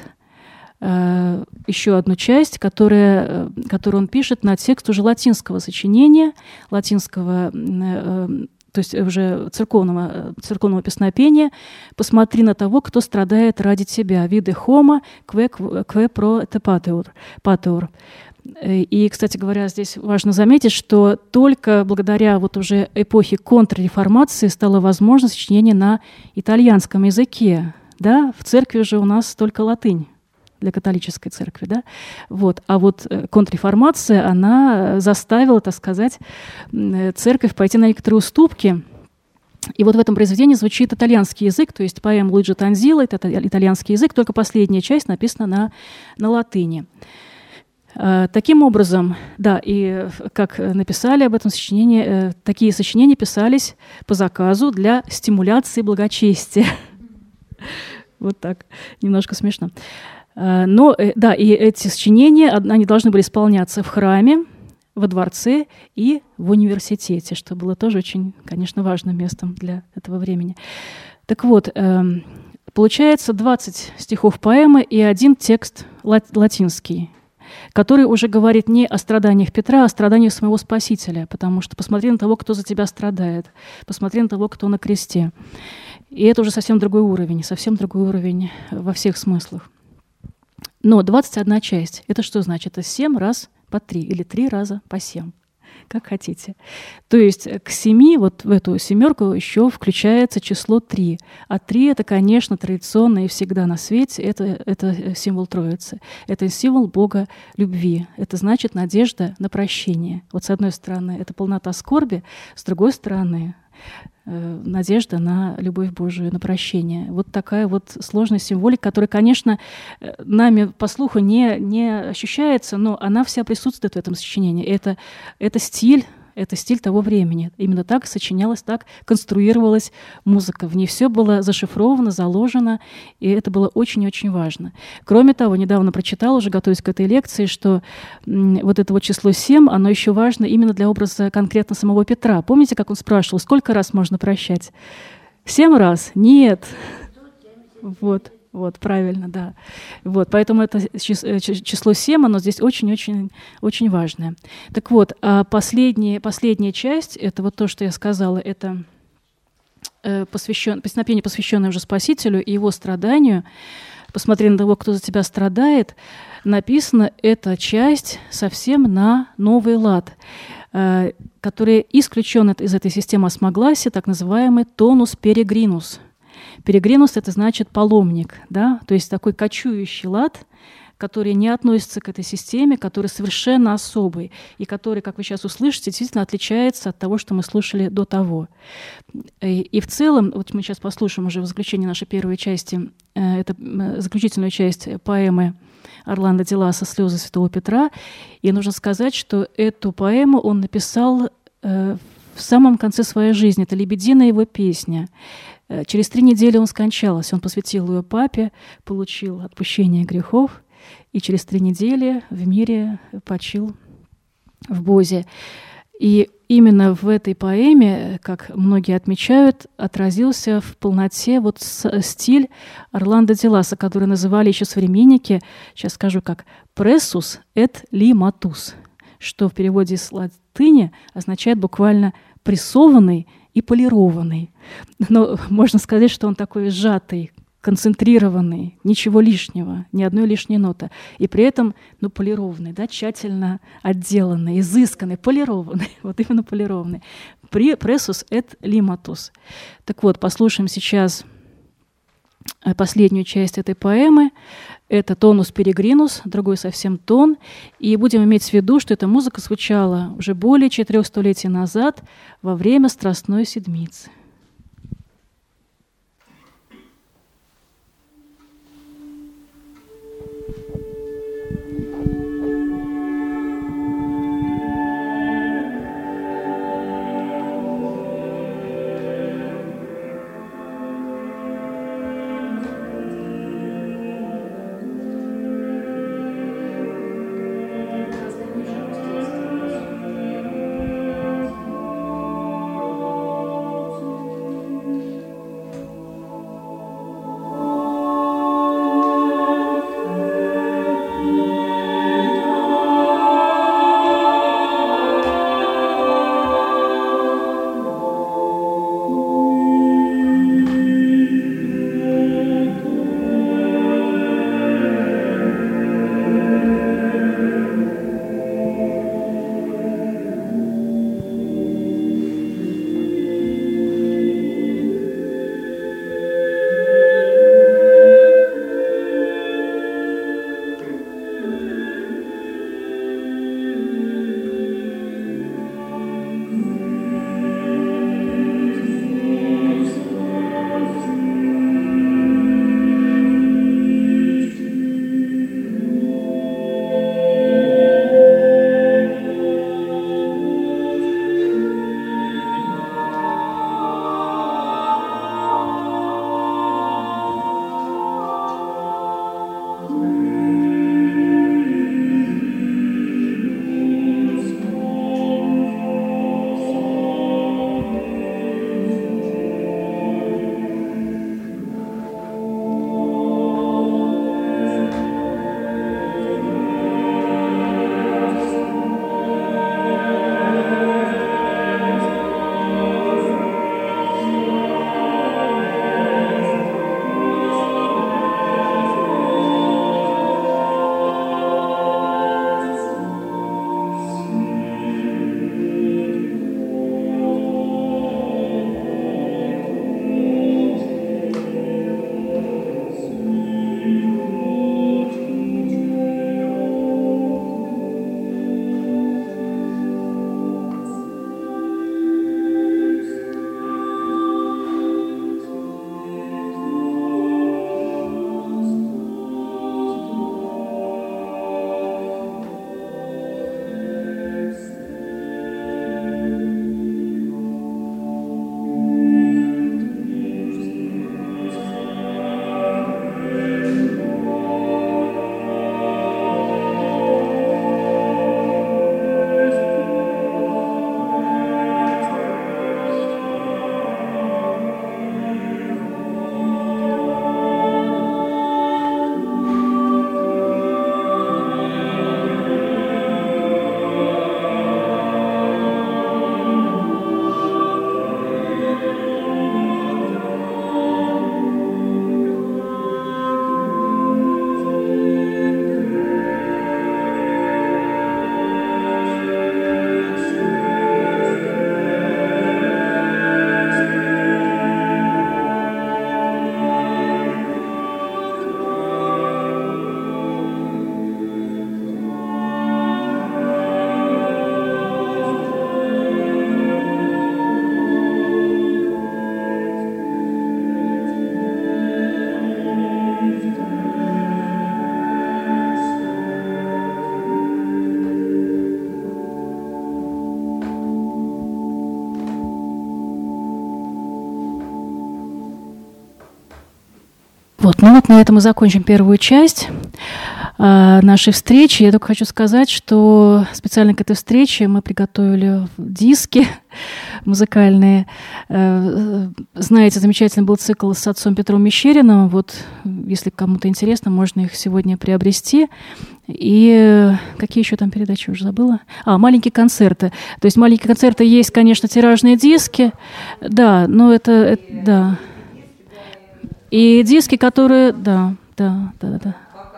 еще одну часть, которая, которую он пишет на текст уже латинского сочинения, латинского, то есть уже церковного, церковного песнопения «Посмотри на того, кто страдает ради тебя, виде хома, кве, кве про те патеор». И, кстати говоря, здесь важно заметить, что только благодаря вот уже эпохе контрреформации стало возможно сочинение на итальянском языке. Да? В церкви же у нас только латынь для католической церкви, да, вот. А вот контрреформация, она заставила, так сказать, церковь пойти на некоторые уступки. И вот в этом произведении звучит итальянский язык, то есть поэма Луиджи Танзила, это итальянский язык, только последняя часть написана на, на латыни. Таким образом, да, и как написали об этом сочинении, такие сочинения писались по заказу для стимуляции благочестия. Вот так, немножко смешно. Но, да, и эти сочинения, они должны были исполняться в храме, во дворце и в университете, что было тоже очень, конечно, важным местом для этого времени. Так вот, получается двадцать стихов поэмы и один текст латинский, который уже говорит не о страданиях Петра, а о страданиях самого Спасителя, потому что посмотри на того, кто за тебя страдает, посмотри на того, кто на кресте. И это уже совсем другой уровень, совсем другой уровень во всех смыслах. Но двадцать одна часть, это что значит? Это семь раз по три или три раза по семь, как хотите. То есть к семи, вот в эту семерку еще включается число три. А три — это, конечно, традиционно и всегда на свете, это, это символ Троицы. Это символ Бога любви. Это значит надежда на прощение. Вот с одной стороны, это полнота скорби, с другой стороны, надежда на любовь Божию, на прощение. Вот такая вот сложная символика, которая, конечно, нами по слуху не, не ощущается, но она вся присутствует в этом сочинении. Это, это стиль, это стиль того времени. Именно так сочинялась, так конструировалась музыка. В ней все было зашифровано, заложено, и это было очень-очень важно. Кроме того, недавно прочитала, уже готовясь к этой лекции, что вот это вот число семь, оно еще важно именно для образа конкретно самого Петра. Помните, как он спрашивал, сколько раз можно прощать? Семь раз? Нет. Вот. Вот, правильно, да. Вот, поэтому это число семь, оно здесь очень-очень очень важное. Так вот, а последняя, последняя часть, это вот то, что я сказала, это посвящен, песнопение, посвященное уже Спасителю и его страданию. «Посмотри на того, кто за тебя страдает», написана эта часть совсем на новый лад, который исключен из этой системы осмогласия, так называемый тонус перегринус. Перегринус — это значит паломник, да? То есть такой кочующий лад, который не относится к этой системе, который совершенно особый, и который, как вы сейчас услышите, действительно отличается от того, что мы слушали до того. И, и в целом, вот мы сейчас послушаем уже в заключении нашей первой части, э, это заключительную часть поэмы Орландо ди Лассо «Слезы святого Петра», и нужно сказать, что эту поэму он написал э, в самом конце своей жизни. Это лебединая его песня. Э, через три недели он скончался, он посвятил ее папе, получил отпущение грехов, и через три недели в мире почил в Бозе. И именно в этой поэме, как многие отмечают, отразился в полноте вот стиль Орландо ди Лассо, который называли еще современники, сейчас скажу как, «pressus et limatus», что в переводе с латыни означает буквально «прессованный и полированный». Но можно сказать, что он такой сжатый, концентрированный, ничего лишнего, ни одной лишней ноты. И при этом, ну, полированный, да, тщательно отделанный, изысканный, полированный, вот именно полированный. «Pressus et limatus». Так вот, послушаем сейчас последнюю часть этой поэмы. Это «Тонус перегринус», другой совсем тон. И будем иметь в виду, что эта музыка звучала уже более четырех столетий назад во время Страстной Седмицы. Thank you. Вот, ну вот на этом мы закончим первую часть э, нашей встречи. Я только хочу сказать, что специально к этой встрече мы приготовили диски музыкальные. Э, знаете, замечательный был цикл с отцом Петром Мещериным. Вот, если кому-то интересно, можно их сегодня приобрести. И какие еще там передачи, уже забыла? А, маленькие концерты. То есть маленькие концерты есть, конечно, тиражные диски. Да, но это, это да. И диски, которые... Да, да, да, да.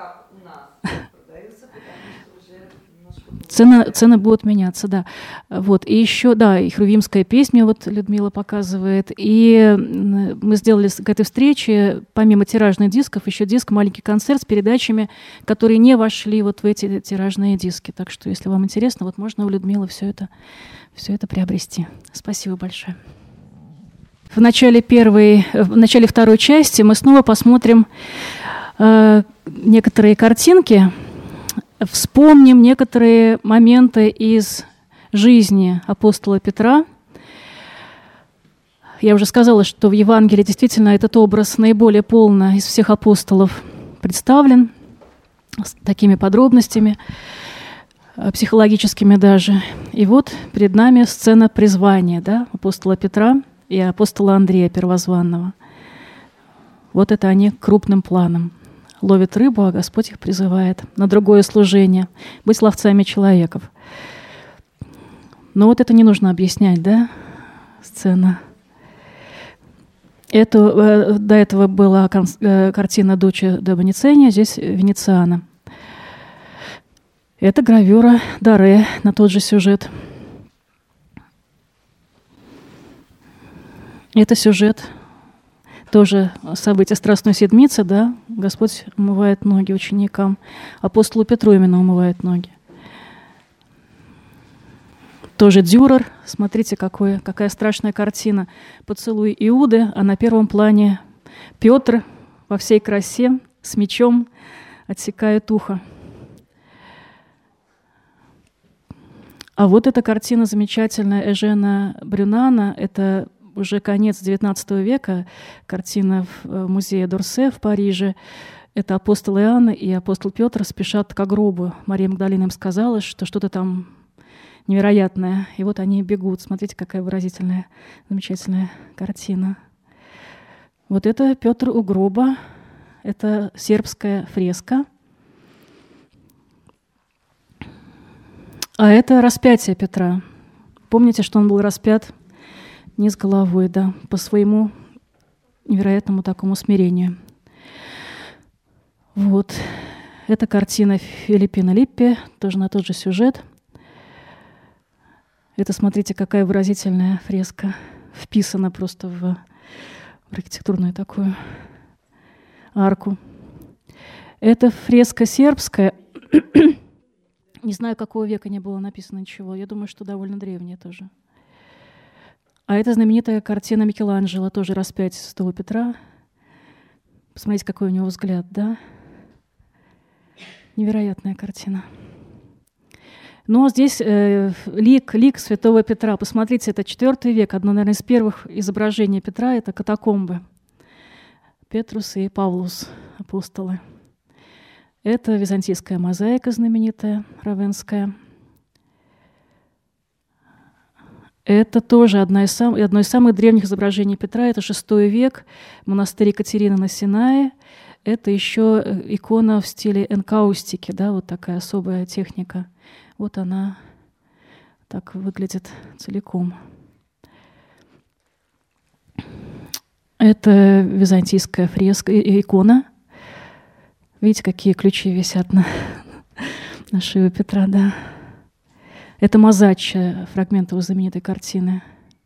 Цены, цены будут меняться, да. Вот. И еще, да, и хрувимская песня вот Людмила показывает. И мы сделали к этой встрече, помимо тиражных дисков, еще диск «Маленький концерт» с передачами, которые не вошли вот в эти тиражные диски. Так что, если вам интересно, вот можно у Людмилы все это, все это приобрести. Спасибо большое. В начале первой, в начале второй части мы снова посмотрим э, некоторые картинки, вспомним некоторые моменты из жизни апостола Петра. Я уже сказала, что в Евангелии действительно этот образ наиболее полно из всех апостолов представлен, с такими подробностями, психологическими даже. И вот перед нами сцена призвания, да, апостола Петра и апостола Андрея Первозванного. Вот это они крупным планом. Ловят рыбу, а Господь их призывает на другое служение, быть ловцами человеков. Но вот это не нужно объяснять, да, сцена. Это, до этого была картина Дуччо де Боницени, здесь Венециана. Это гравюра Доре на тот же сюжет. Это сюжет тоже событие Страстной Седмицы, да, Господь умывает ноги ученикам, апостолу Петру именно умывает ноги. Тоже Дюрер, смотрите, какой, какая страшная картина. Поцелуй Иуды, а на первом плане Петр во всей красе с мечом отсекает ухо. А вот эта картина замечательная Эжена Брюнана, это уже конец девятнадцатого века, картина в музее Дорсе в Париже. Это апостол Иоанн и апостол Петр спешат к гробу. Мария Магдалина им сказала, что что-то там невероятное. И вот они бегут. Смотрите, какая выразительная, замечательная картина. Вот это Петр у гроба. Это сербская фреска. А это распятие Петра. Помните, что он был распят низ головой, да, по своему невероятному такому смирению. Вот. Это картина Филиппино Липпи, тоже на тот же сюжет. Это, смотрите, какая выразительная фреска, вписана просто в, в архитектурную такую арку. Это фреска сербская. Не знаю, какого века не было написано ничего. Я думаю, что довольно древняя тоже. А это знаменитая картина Микеланджело, тоже «Распятие Святого Петра». Посмотрите, какой у него взгляд, да? Невероятная картина. Ну, а здесь э, лик, лик Святого Петра. Посмотрите, это четвёртый век. Одно, наверное, из первых изображений Петра — это катакомбы. Петрус и Павлус, апостолы. Это византийская мозаика знаменитая, равенская. Это тоже одна из сам, одно из самых древних изображений Петра. Это шестой век, монастырь Екатерины на Синае. Это еще икона в стиле энкаустики, да, вот такая особая техника. Вот она так выглядит целиком. Это византийская фреска, икона. Видите, какие ключи висят на, на шее Петра, да. Это Мазаччо, фрагмент его знаменитой картины.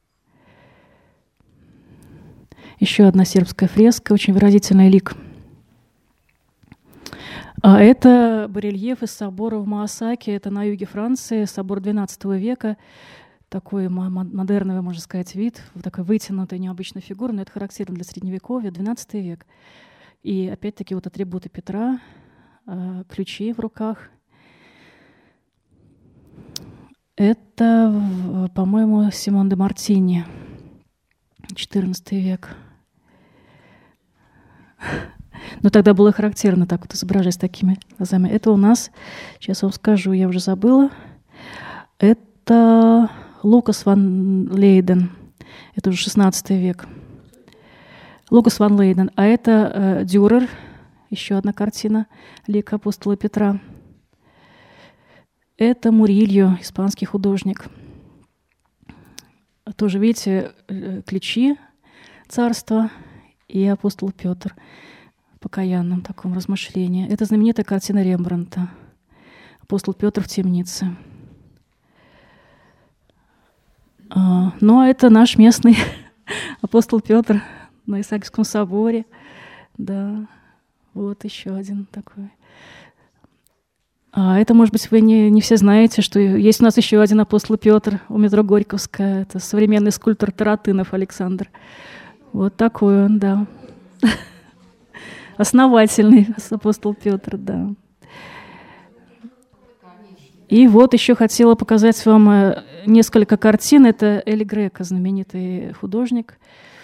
Еще одна сербская фреска, очень выразительный лик. А это барельеф из собора в Маасаке, это на юге Франции, собор двенадцатого века. Такой модерновый, можно сказать, вид, такой вытянутый, необычная фигура, но это характерно для Средневековья, двенадцатый век. И опять-таки вот атрибуты Петра, ключи в руках. Это, по-моему, Симон де Мартини, четырнадцатый век. Но тогда было характерно так вот изображать с такими глазами. Это у нас, сейчас вам скажу, я уже забыла, это Лукас ван Лейден. Это уже шестнадцатый век. Лукас ван Лейден. А это э, Дюрер, еще одна картина «Лик апостола Петра». Это Мурильо, испанский художник. Тоже, видите, ключи царства и апостол Петр в покаянном таком размышлении. Это знаменитая картина Рембрандта «Апостол Петр в темнице». А, ну, а это наш местный апостол Петр на Исаакиевском соборе. Да, вот еще один такой. А это, может быть, вы не, не все знаете, что есть у нас еще один апостол Петр у метро Горьковская. Это современный скульптор Таратынов Александр. Вот такой он, да. Основательный апостол Петр, да. И вот еще хотела показать вам несколько картин. Это Эль Греко, знаменитый художник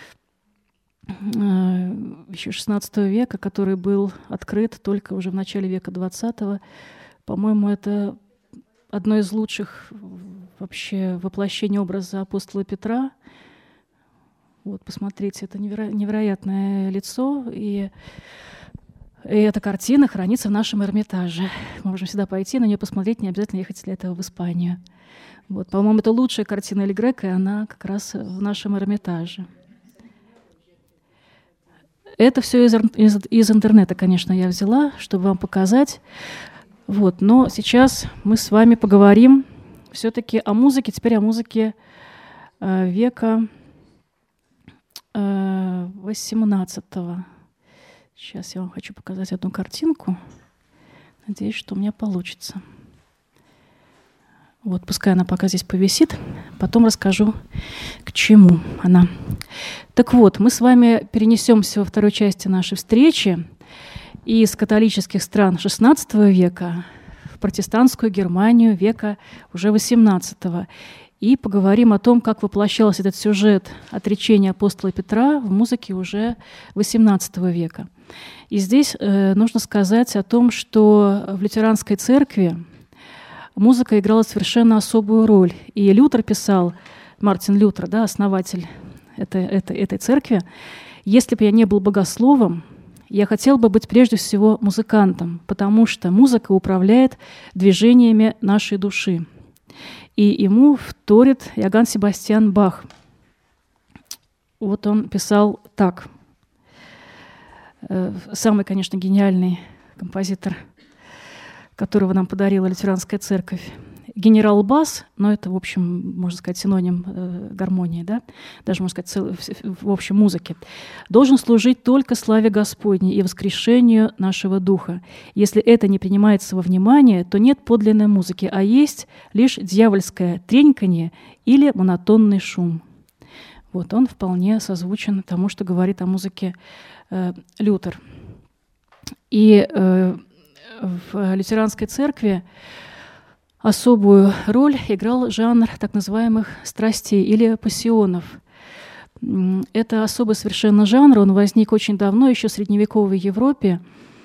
еще шестнадцатого века, который был открыт только уже в начале века двадцатого. По-моему, это одно из лучших вообще воплощений образа апостола Петра. Вот, посмотрите, это неверо- невероятное лицо, и, и эта картина хранится в нашем Эрмитаже. Мы можем всегда пойти на нее посмотреть, не обязательно ехать для этого в Испанию. Вот, по-моему, это лучшая картина Эль Греко, и она как раз в нашем Эрмитаже. Это все из, из, из интернета, конечно, я взяла, чтобы вам показать. Вот, но сейчас мы с вами поговорим все-таки о музыке, теперь о музыке э, века э, восемнадцатого. Сейчас я вам хочу показать одну картинку. Надеюсь, что у меня получится. Вот, пускай она пока здесь повисит, потом расскажу, к чему она. Так вот, мы с вами перенесемся во второй части нашей встречи из католических стран шестнадцатого века в протестантскую Германию века уже восемнадцатого. И поговорим о том, как воплощался этот сюжет отречения апостола Петра в музыке уже восемнадцатого века. И здесь э, нужно сказать о том, что в лютеранской церкви музыка играла совершенно особую роль. И Лютер писал, Мартин Лютер, да, основатель этой, этой, этой церкви, «Если бы я не был богословом, я хотел бы быть прежде всего музыкантом, потому что музыка управляет движениями нашей души». И ему вторит Иоганн Себастьян Бах. Вот он писал так. Самый, конечно, гениальный композитор, которого нам подарила лютеранская церковь. Генерал-бас, но это, в общем, можно сказать, синоним э, гармонии, да? Даже, можно сказать, цел, в, в общем, музыке, должен служить только славе Господней и воскрешению нашего духа. Если это не принимается во внимание, то нет подлинной музыки, а есть лишь дьявольское треньканье или монотонный шум. Вот он вполне созвучен тому, что говорит о музыке э, Лютер. И э, в лютеранской церкви особую роль играл жанр так называемых страстей или пассионов. Это особый совершенно жанр, он возник очень давно, еще в средневековой Европе.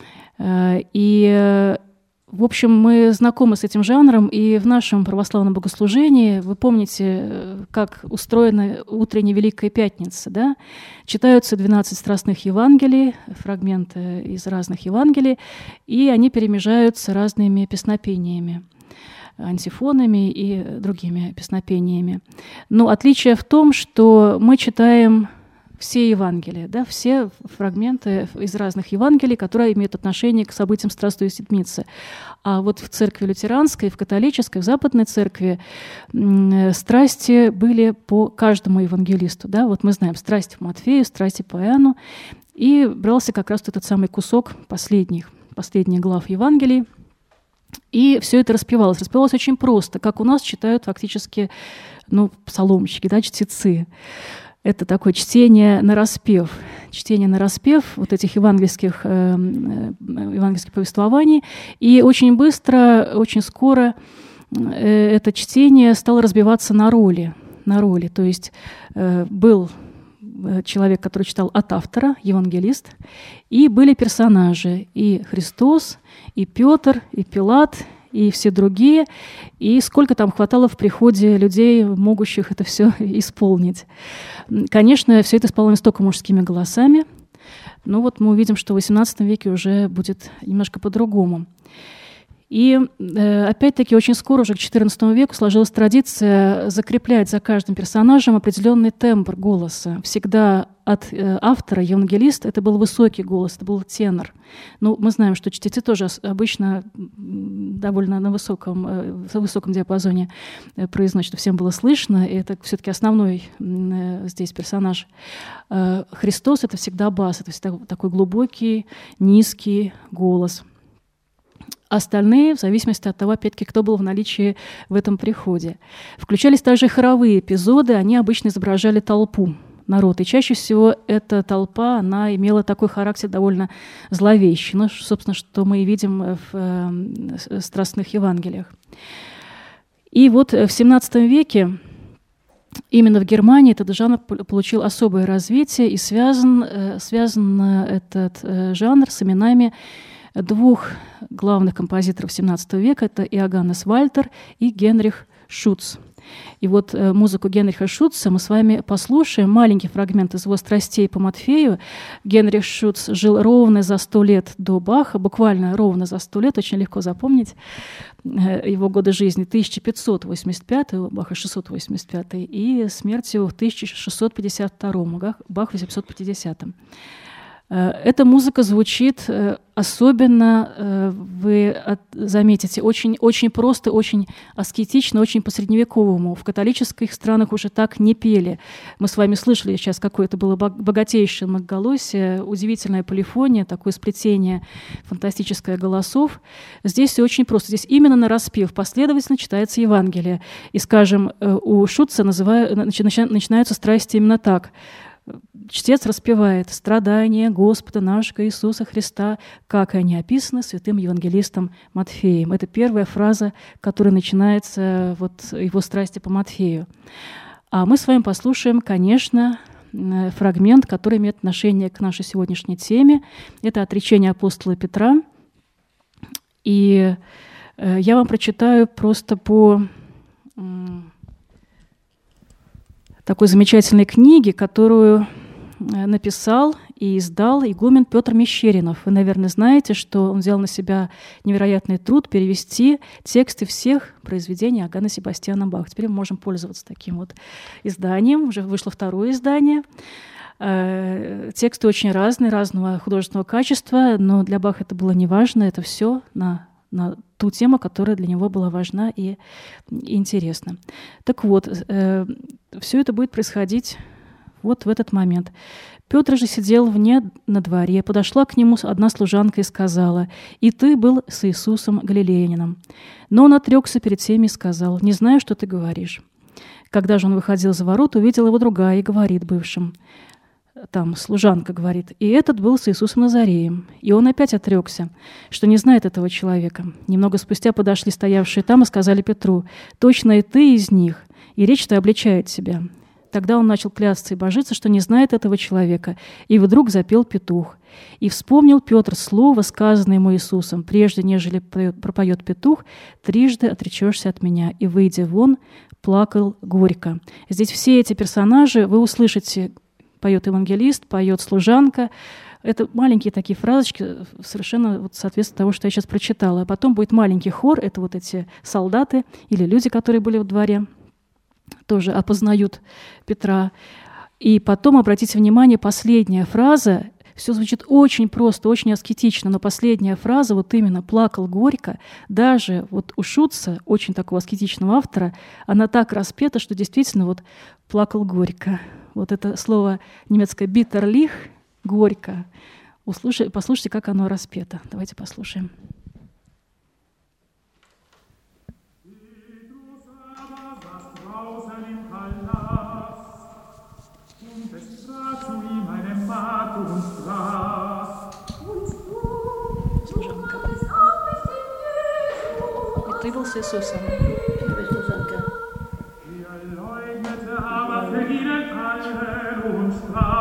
И, в общем, мы знакомы с этим жанром и в нашем православном богослужении. Вы помните, как устроена утренняя Великая Пятница, да? Читаются двенадцать страстных Евангелий, фрагменты из разных Евангелий, и они перемежаются разными песнопениями, антифонами и другими песнопениями. Но отличие в том, что мы читаем все Евангелия, да, все фрагменты из разных Евангелий, которые имеют отношение к событиям Страстной Седмицы. А вот в церкви лютеранской, в католической, в западной церкви страсти были по каждому евангелисту. Да? Вот мы знаем страсти по Матфею, страсти по Иоанну. И брался как раз этот самый кусок последних, последних глав Евангелий. И все это распевалось. Распевалось очень просто, как у нас читают фактически ну, псаломщики, да, чтецы. Это такое чтение нараспев. Чтение нараспев вот этих евангельских, э, евангельских повествований. И очень быстро, очень скоро э, это чтение стало разбиваться на роли. На роли. То есть э, был человек, который читал от автора, евангелист, и были персонажи, и Христос, и Петр, и Пилат, и все другие, и сколько там хватало в приходе людей, могущих это все исполнить. Конечно, все это исполнилось только мужскими голосами, но вот мы увидим, что в восемнадцатом веке уже будет немножко по-другому. И э, опять-таки очень скоро, уже к четырнадцатому веку, сложилась традиция закреплять за каждым персонажем определенный тембр голоса. Всегда от э, автора, евангелиста, это был высокий голос, это был тенор. Ну, мы знаем, что чтецы тоже обычно довольно на высоком, э, в высоком диапазоне э, произносят, чтобы всем было слышно, и это все-таки основной э, здесь персонаж. Э, Христос — это всегда бас, это всегда такой глубокий, низкий голос. Остальные, в зависимости от того, опять-таки, кто был в наличии в этом приходе. Включались также хоровые эпизоды, они обычно изображали толпу, народ. И чаще всего эта толпа, она имела такой характер довольно зловещий. Ну, собственно, что мы и видим в э, страстных Евангелиях. И вот в семнадцатом веке именно в Германии этот жанр получил особое развитие, и связан, э, связан этот э, жанр с именами двух главных композиторов семнадцатого века — это Иоганнес Вальтер и Генрих Шуц. И вот э, музыку Генриха Шуца мы с вами послушаем. Маленький фрагмент из его «Страстей по Матфею». Генрих Шуц жил ровно за сто лет до Баха, буквально ровно за сто лет, очень легко запомнить э, его годы жизни. тысяча пятьсот восемьдесят пятый, у Баха шестьсот восемьдесят пятый, и смерть его в тысяча шестьсот пятьдесят втором, Бах в восемьсот пятидесятом. Эта музыка звучит особенно, вы заметите, очень, очень просто, очень аскетично, очень по-средневековому. В католических странах уже так не пели. Мы с вами слышали сейчас, какое это было богатейшее многоголосие, удивительная полифония, такое сплетение фантастическое голосов. Здесь все очень просто. Здесь именно на распев последовательно читается Евангелие. И, скажем, у Шутца называют, начинаются страсти именно так. Чтец распевает страдания Господа нашего Иисуса Христа, как они описаны святым евангелистом Матфеем. Это первая фраза, которая начинается вот его страсти по Матфею. А мы с вами послушаем, конечно, фрагмент, который имеет отношение к нашей сегодняшней теме. Это отречение апостола Петра. И я вам прочитаю просто по такой замечательной книге, которую написал и издал игумен Петр Мещеринов. Вы, наверное, знаете, что он взял на себя невероятный труд перевести тексты всех произведений Иоганна Себастьяна Баха. Теперь мы можем пользоваться таким вот изданием. Уже вышло второе издание. Тексты очень разные, разного художественного качества, но для Баха это было неважно. Это все на на ту тему, которая для него была важна и, и интересна. Так вот, э, все это будет происходить вот в этот момент. Петр же сидел вне на дворе, подошла к нему одна служанка и сказала: «И ты был с Иисусом Галилеянином». Но он отрекся перед всеми и сказал: «Не знаю, что ты говоришь». Когда же он выходил за ворот, увидела его другая и говорит бывшим, там служанка говорит: «И этот был с Иисусом Назареем». И он опять отрекся, что не знает этого человека. Немного спустя подошли стоявшие там и сказали Петру: «Точно и ты из них, и речь-то обличает тебя». Тогда он начал клясться и божиться, что не знает этого человека. И вдруг запел петух. И вспомнил Петр слово, сказанное ему Иисусом: «Прежде, нежели пропоет петух, трижды отречешься от меня». И, выйдя вон, плакал горько. Здесь все эти персонажи вы услышите. Поет евангелист, поет служанка. Это маленькие такие фразочки, совершенно вот соответствуют тому, что я сейчас прочитала. А потом будет маленький хор, это вот эти солдаты или люди, которые были в дворе, тоже опознают Петра. И потом, обратите внимание, последняя фраза, все звучит очень просто, очень аскетично, но последняя фраза, вот именно «плакал горько», даже вот у Шутца, очень такого аскетичного автора, она так распета, что действительно вот «плакал горько». Вот это слово немецкое «bitterlich» — «горько». Услышайте, послушайте, как оно распето. Давайте послушаем. Служанка. И ты был с Иисусом. Первая служанка.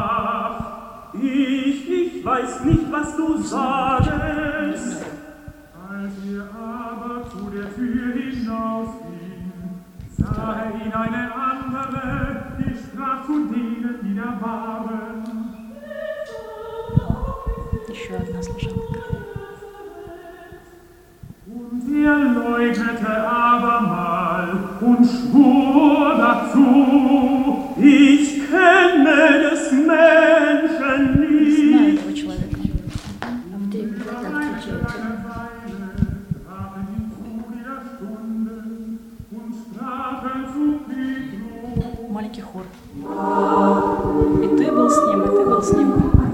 Еще одна служанка. Und er leugnete abermal und schwur dazu, ich kenne des Menschen nicht. Знаю этого человека. Маленький хор. И ты был с ним, и ты был с ним.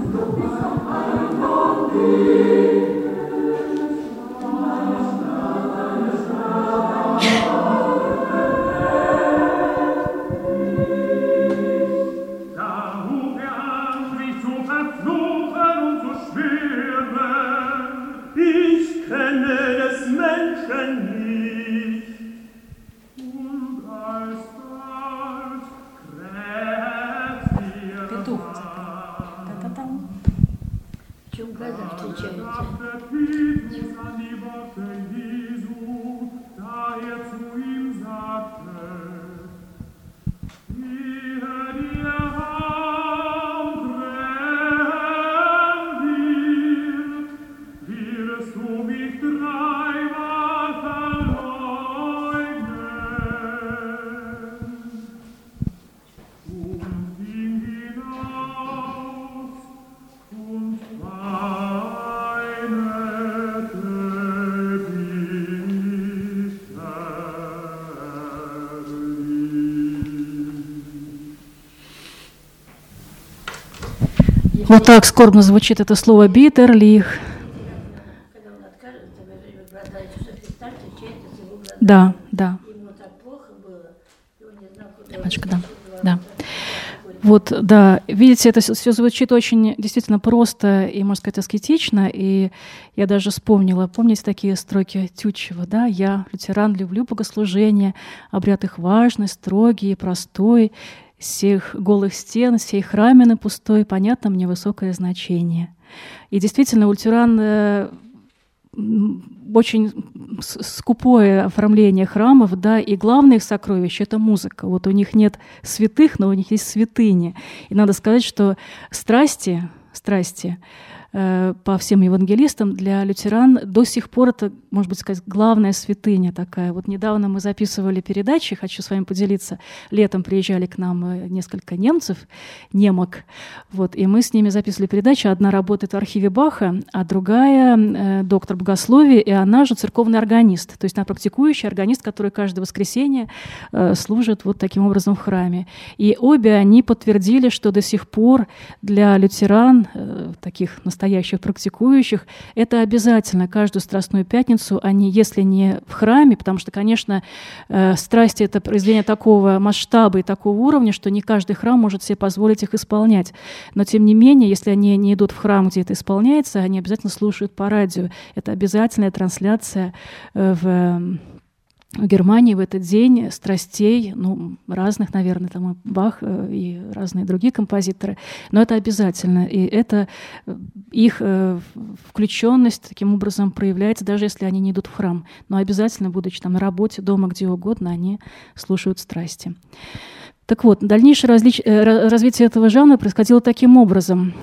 Вот так скорбно звучит это слово «битерлих». Да, да. Мальчик, да, да. Вот, да, видите, это все звучит очень действительно просто и, можно сказать, аскетично, и я даже вспомнила, помните такие строки Тютчева, да, «Я, лютеран, люблю богослужение, обряд их важный, строгий и простой, сих голых стен, сей храмины пустой, понятно мне высокое значение». И действительно, у лютеран э, очень скупое оформление храмов, да, и главное их сокровище — это музыка. Вот у них нет святых, но у них есть святыни. И надо сказать, что страсти, страсти э, по всем евангелистам для лютеран до сих пор это, может быть, сказать, главная святыня такая. Вот недавно мы записывали передачи, хочу с вами поделиться. Летом приезжали к нам несколько немцев, немок, вот, и мы с ними записывали передачи. Одна работает в архиве Баха, а другая э, доктор богословия, и она же церковный органист, то есть она практикующий органист, который каждое воскресенье э, служит вот таким образом в храме. И обе они подтвердили, что до сих пор для лютеран, э, таких настоящих практикующих, это обязательно каждую Страстную пятницу они, если не в храме, потому что, конечно, э, страсти — это произведение такого масштаба и такого уровня, что не каждый храм может себе позволить их исполнять. Но, тем не менее, если они не идут в храм, где это исполняется, они обязательно слушают по радио. Это обязательная трансляция э, в... В Германии в этот день страстей, ну, разных, наверное, там и Бах, и разные другие композиторы, но это обязательно, и это их включенность таким образом проявляется, даже если они не идут в храм, но обязательно, будучи там на работе, дома, где угодно, они слушают страсти. Так вот, дальнейшее различ... развитие этого жанра происходило таким образом.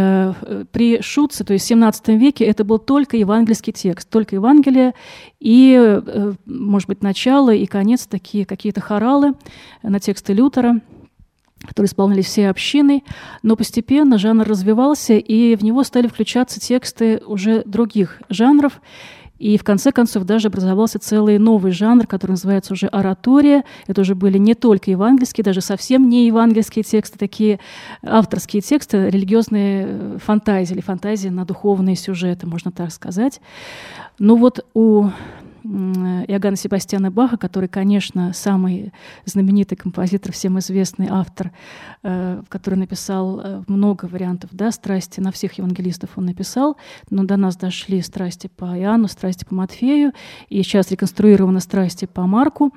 При Шутце, то есть в семнадцатом веке, это был только евангельский текст, только Евангелие и, может быть, начало и конец, такие какие-то хоралы на тексты Лютера, которые исполнялись всей общиной, но постепенно жанр развивался, и в него стали включаться тексты уже других жанров. И в конце концов даже образовался целый новый жанр, который называется уже оратория. Это уже были не только евангельские, даже совсем не евангельские тексты, такие авторские тексты, религиозные фантазии или фантазии на духовные сюжеты, можно так сказать. Но вот у Иоганна Себастьяна Баха, который, конечно, самый знаменитый композитор, всем известный автор, э, который написал много вариантов, да, страсти, на всех евангелистов он написал, но до нас дошли страсти по Иоанну, страсти по Матфею, и сейчас реконструированы страсти по Марку.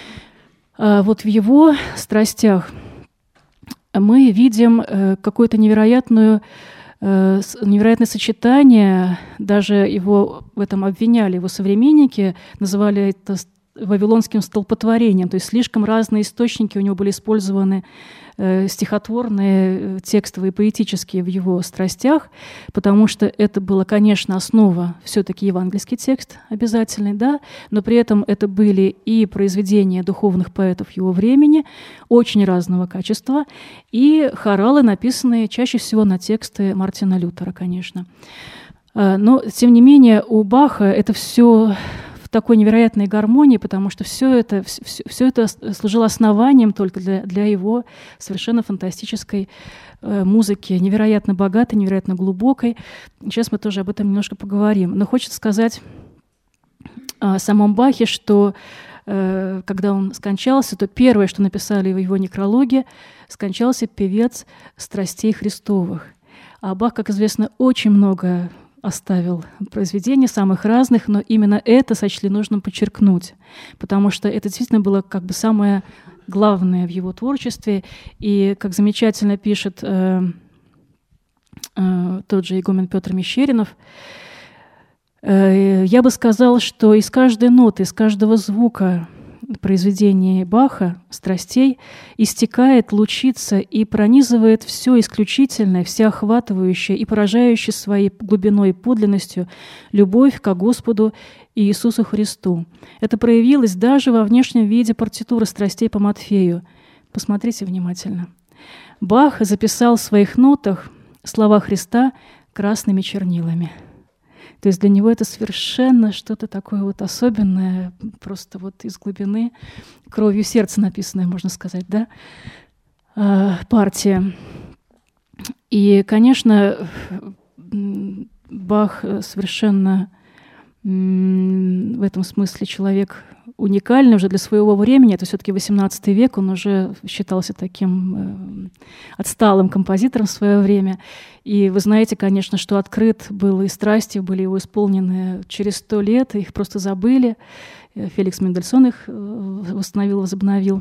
Э, вот в его страстях мы видим э, какую-то невероятную невероятное сочетание, даже его в этом обвиняли его современники, называли это вавилонским столпотворением, то есть слишком разные источники у него были использованы, э, стихотворные, текстовые, поэтические в его страстях, потому что это была, конечно, основа все-таки евангельский текст обязательный, да, но при этом это были и произведения духовных поэтов его времени, очень разного качества, и хоралы, написанные чаще всего на тексты Мартина Лютера, конечно. Но, тем не менее, у Баха это все такой невероятной гармонии, потому что все это, все, все это служило основанием только для, для его совершенно фантастической э, музыки, невероятно богатой, невероятно глубокой. Сейчас мы тоже об этом немножко поговорим. Но хочется сказать о самом Бахе, что э, когда он скончался, то первое, что написали в его некрологе, скончался певец страстей Христовых. А Бах, как известно, очень много оставил произведений самых разных, но именно это сочли нужным подчеркнуть, потому что это действительно было как бы самое главное в его творчестве. И, как замечательно пишет э, э, тот же игумен Петр Мещеринов, э, я бы сказал, что из каждой ноты, из каждого звука произведений Баха, страстей, истекает, лучится и пронизывает все исключительное, всеохватывающее и поражающее своей глубиной и подлинностью любовь к Господу и Иисусу Христу. Это проявилось даже во внешнем виде партитуры страстей по Матфею. Посмотрите внимательно. Бах записал в своих нотах слова Христа красными чернилами. То есть для него это совершенно что-то такое вот особенное, просто вот из глубины, кровью сердца написанное, можно сказать, да, партия. И, конечно, Бах совершенно в этом смысле человек уникальный уже для своего времени. Это все-таки восемнадцатый век, он уже считался таким отсталым композитором в свое время. И вы знаете, конечно, что открыт был и страсти были его исполнены через сто лет, их просто забыли. Феликс Мендельсон их восстановил, возобновил.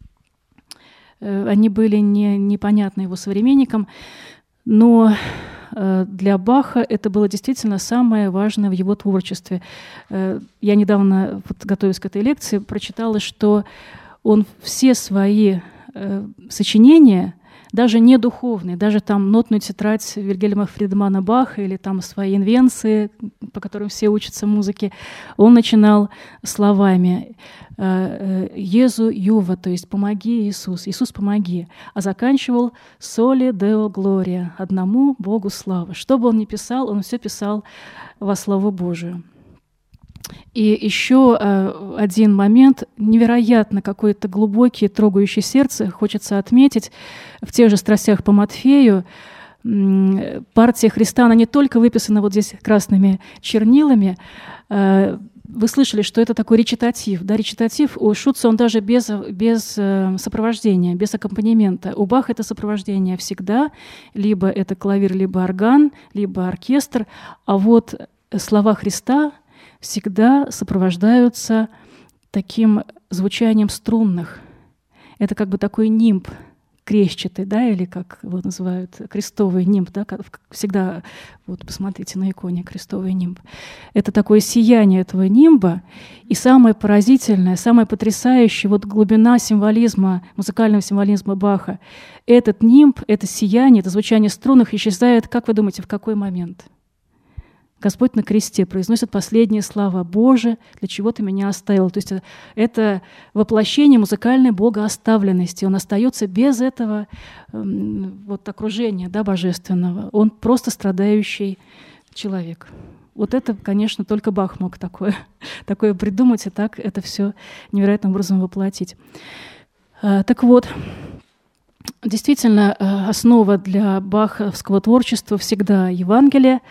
Они были не, непонятны его современникам, но для Баха это было действительно самое важное в его творчестве. Я недавно, вот, готовясь к этой лекции, прочитала, что он все свои сочинения, даже не духовные, даже там нотную тетрадь Вильгельма Фридмана Баха или там свои инвенции, по которым все учатся музыке, он начинал словами «Езу Юва», то есть «Помоги, Иисус», «Иисус, помоги», а заканчивал «Соли Део Глория», «Одному Богу слава». Что бы он ни писал, он все писал во славу Божию. И еще э, один момент, невероятно какой-то глубокий, трогающий сердце, хочется отметить. В тех же страстях по Матфею э, партия Христа, она не только выписана вот здесь красными чернилами. Э, вы слышали, что это такой речитатив. Да? Речитатив у Шутца, он даже без, без э, сопровождения, без аккомпанемента. У Баха это сопровождение всегда. Либо это клавир, либо орган, либо оркестр. А вот слова Христа всегда сопровождаются таким звучанием струнных. Это как бы такой нимб крещатый, да, или как его называют, крестовый нимб, да, всегда, вот посмотрите на иконе крестовый нимб. Это такое сияние этого нимба, и самое поразительное, самое потрясающее, вот глубина символизма, музыкального символизма Баха, этот нимб, это сияние, это звучание струнных исчезает, как вы думаете, в какой момент? Господь на кресте произносит последние слова: «Боже, для чего ты меня оставил?» То есть это воплощение музыкальной богооставленности. Он остается без этого вот, окружения, да, божественного. Он просто страдающий человек. Вот это, конечно, только Бах мог такое, такое придумать и так это все невероятным образом воплотить. Так вот, действительно, основа для баховского творчества всегда Евангелие,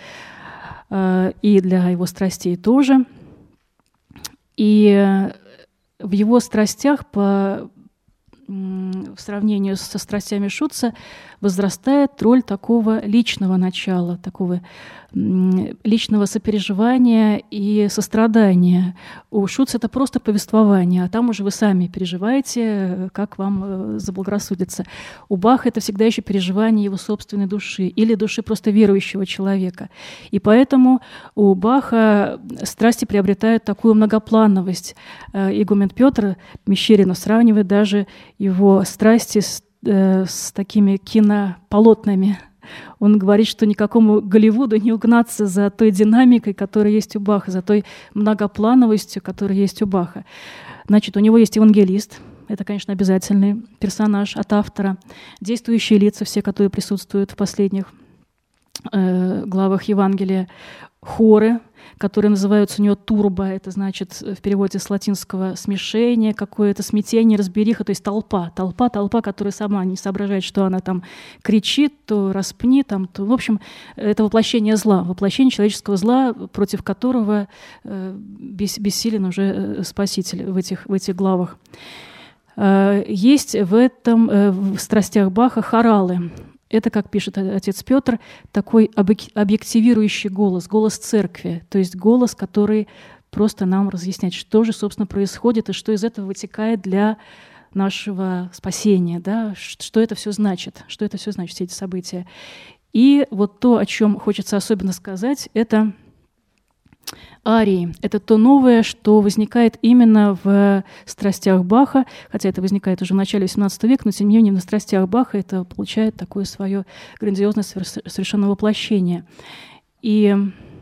и для его страстей тоже. И в его страстях по в сравнении со страстями Шутца возрастает роль такого личного начала, такого личного сопереживания и сострадания. У Шутца это просто повествование, а там уже вы сами переживаете, как вам заблагорассудится. У Баха это всегда еще переживание его собственной души или души просто верующего человека. И поэтому у Баха страсти приобретают такую многоплановость. Игумен Петр Мещерину сравнивает даже его страсти с, э, с такими кинополотнами. Он говорит, что никакому Голливуду не угнаться за той динамикой, которая есть у Баха, за той многоплановостью, которая есть у Баха. Значит, у него есть евангелист. Это, конечно, обязательный персонаж от автора. Действующие лица, все, которые присутствуют в последних э, главах Евангелия. Хоры, которые называются у него турба, это значит в переводе с латинского смешение, какое-то смятение, разбериха, то есть толпа, толпа, толпа, которая сама не соображает, что она там кричит, то распни, там, то, в общем, это воплощение зла, воплощение человеческого зла, против которого э, бес, бессилен уже Спаситель в этих, в этих главах. Э, есть в этом, э, в страстях Баха хоралы. Это, как пишет отец Петр, такой объективирующий голос, голос церкви, то есть голос, который просто нам разъясняет, что же, собственно, происходит и что из этого вытекает для нашего спасения, да? Что это все значит, что это все значит, все эти события. И вот то, о чем хочется особенно сказать, это арии. Это то новое, что возникает именно в страстях Баха, хотя это возникает уже в начале восемнадцатого века, но тем не менее на страстях Баха это получает такое свое грандиозное совершенно воплощение. И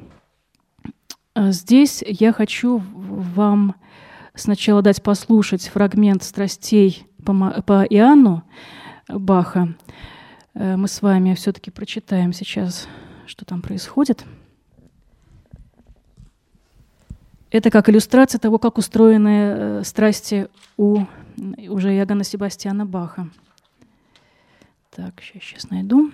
здесь я хочу вам сначала дать послушать фрагмент страстей по Иоанну Баха. Мы с вами все-таки прочитаем сейчас, что там происходит. Это как иллюстрация того, как устроены страсти у уже Иоганна Себастьяна Баха. Так, сейчас, сейчас найду.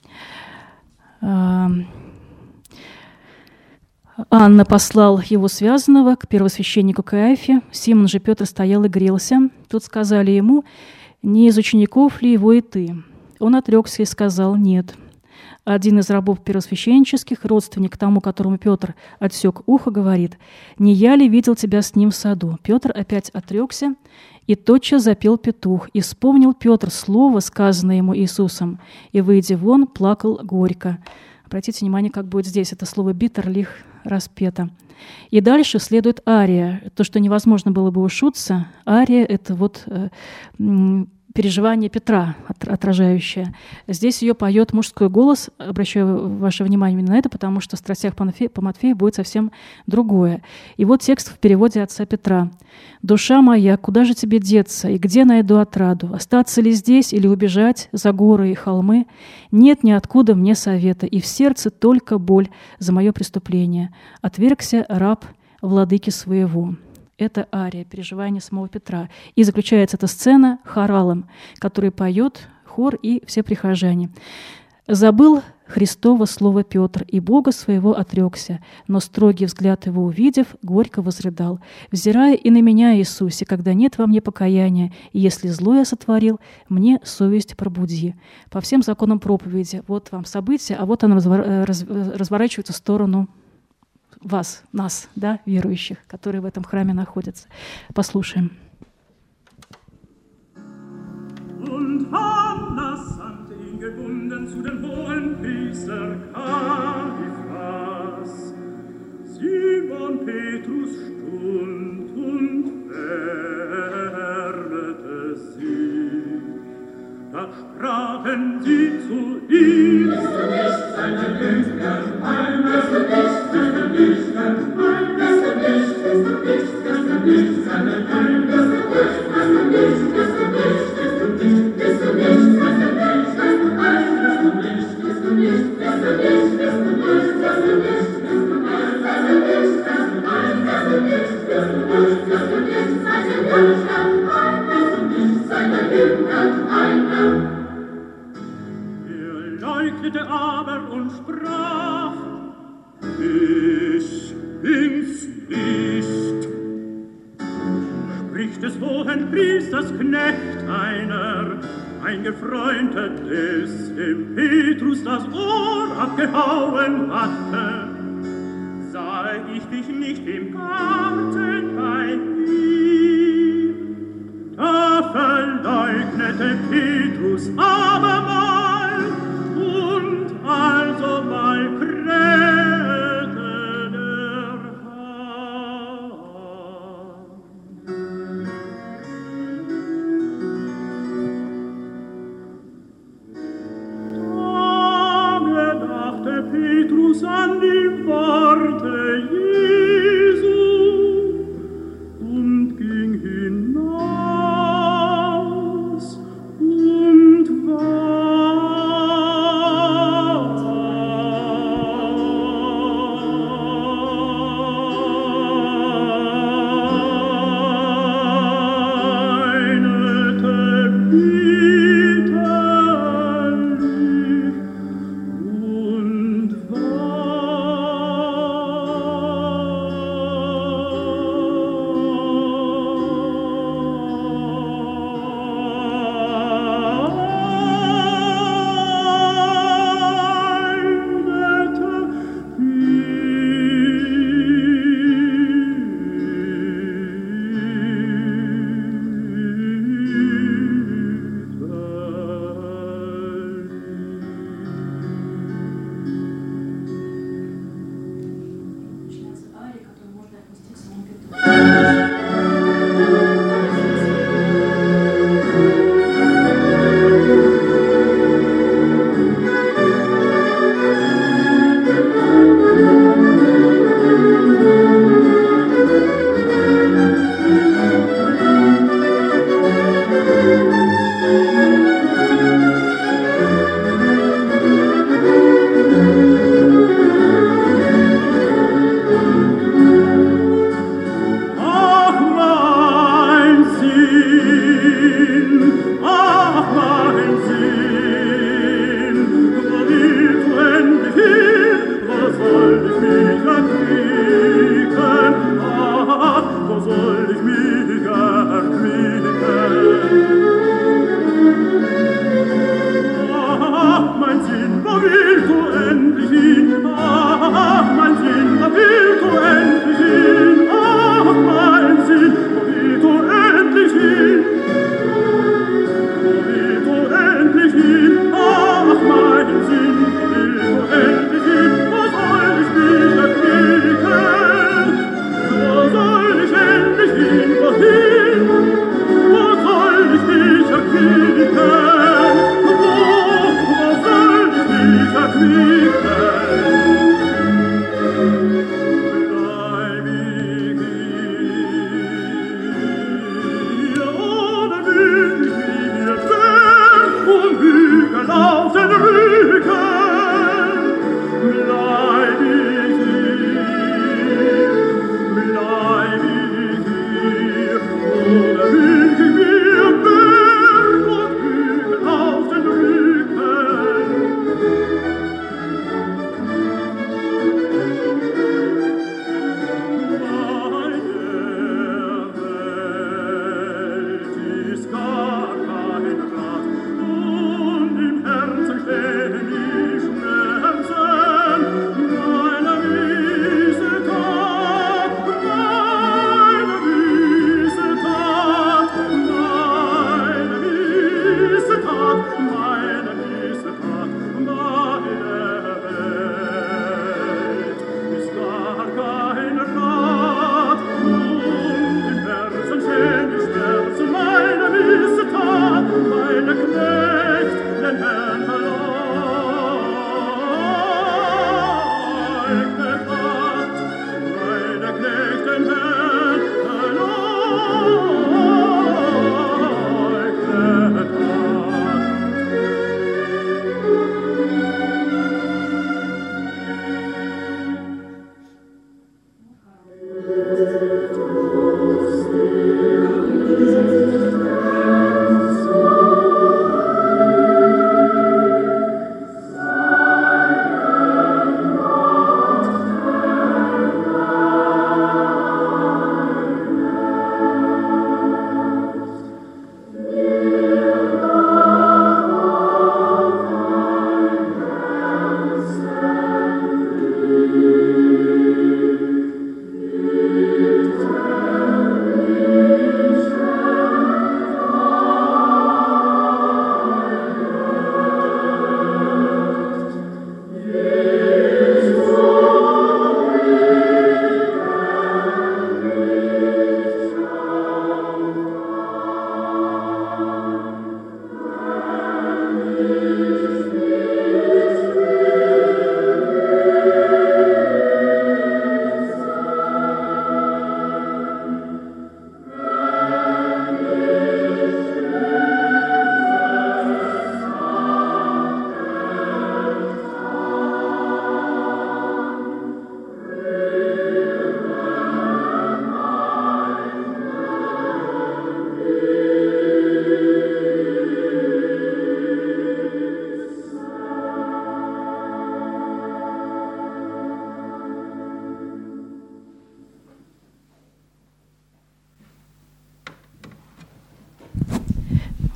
Анна послал его связанного к первосвященнику Каиафе. Симон же Петр стоял и грелся. Тут сказали ему: «Не из учеников ли его и ты?» Он отрекся и сказал: «Нет». Один из рабов первосвященнических, родственник тому, которому Петр отсек ухо, говорит: «Не я ли видел тебя с ним в саду?» Петр опять отрекся, и тотчас запел петух. И вспомнил Петр слово, сказанное ему Иисусом, и, выйдя вон, плакал горько. Обратите внимание, как будет здесь это слово «битерлих» распето. И дальше следует ария. То, что невозможно было бы у Шутца. Ария — это вот э, переживание Петра, отражающее. Здесь ее поет мужской голос. Обращаю ваше внимание именно на это, потому что в страстях по Матфею будет совсем другое. И вот текст в переводе отца Петра. «Душа моя, куда же тебе деться, и где найду отраду? Остаться ли здесь или убежать за горы и холмы? Нет ниоткуда мне совета, и в сердце только боль за мое преступление. Отвергся раб владыки своего». Это ария, переживание самого Петра. И заключается эта сцена хоралом, который поет хор и все прихожане. «Забыл Христово слово Петр, и Бога своего отрекся, но строгий взгляд его увидев, горько возрыдал: взирая и на меня, Иисусе, когда нет во мне покаяния, и если зло я сотворил, мне совесть пробуди». По всем законам проповеди. Вот вам событие, а вот оно разворачивается в сторону вас, нас, да, верующих, которые в этом храме находятся. Послушаем. Und Anna sandte ihn gebunden zu dem hohen Priester Kaiphas. Simon Petrus stund und werdete sie. Da sprachen sie zu ihm: Bist du nicht seine Lügner? Nein, bist du nicht seine Lügner? Nein, bist du nicht, bist du nicht, bist du nicht seine Lügner? Bist du nicht, bist du nicht, bist du nicht, bist du nicht seine Lügner? Nein, bist du nicht, bist du nicht, bist du nicht, bist du nicht, bist du nicht, bist du nicht seine Lügner? Nein, bist du nicht, bist du nicht, bist du nicht seine Lügner? Nein, bist du nicht seine Lügner? Leugnete aber und sprach: Ich bin's nicht. Spricht es des hohen Priesters Knecht einer, ein Gefreundet, des dem Petrus das Ohr abgehauen hatte. Sah ich dich nicht im Garten bei ihm? Da verleugnete Petrus abermal und alsomal krähte der Hahn. Da gedachte Petrus an die Worte Jesu und ging hinaus und weinete bitterlich und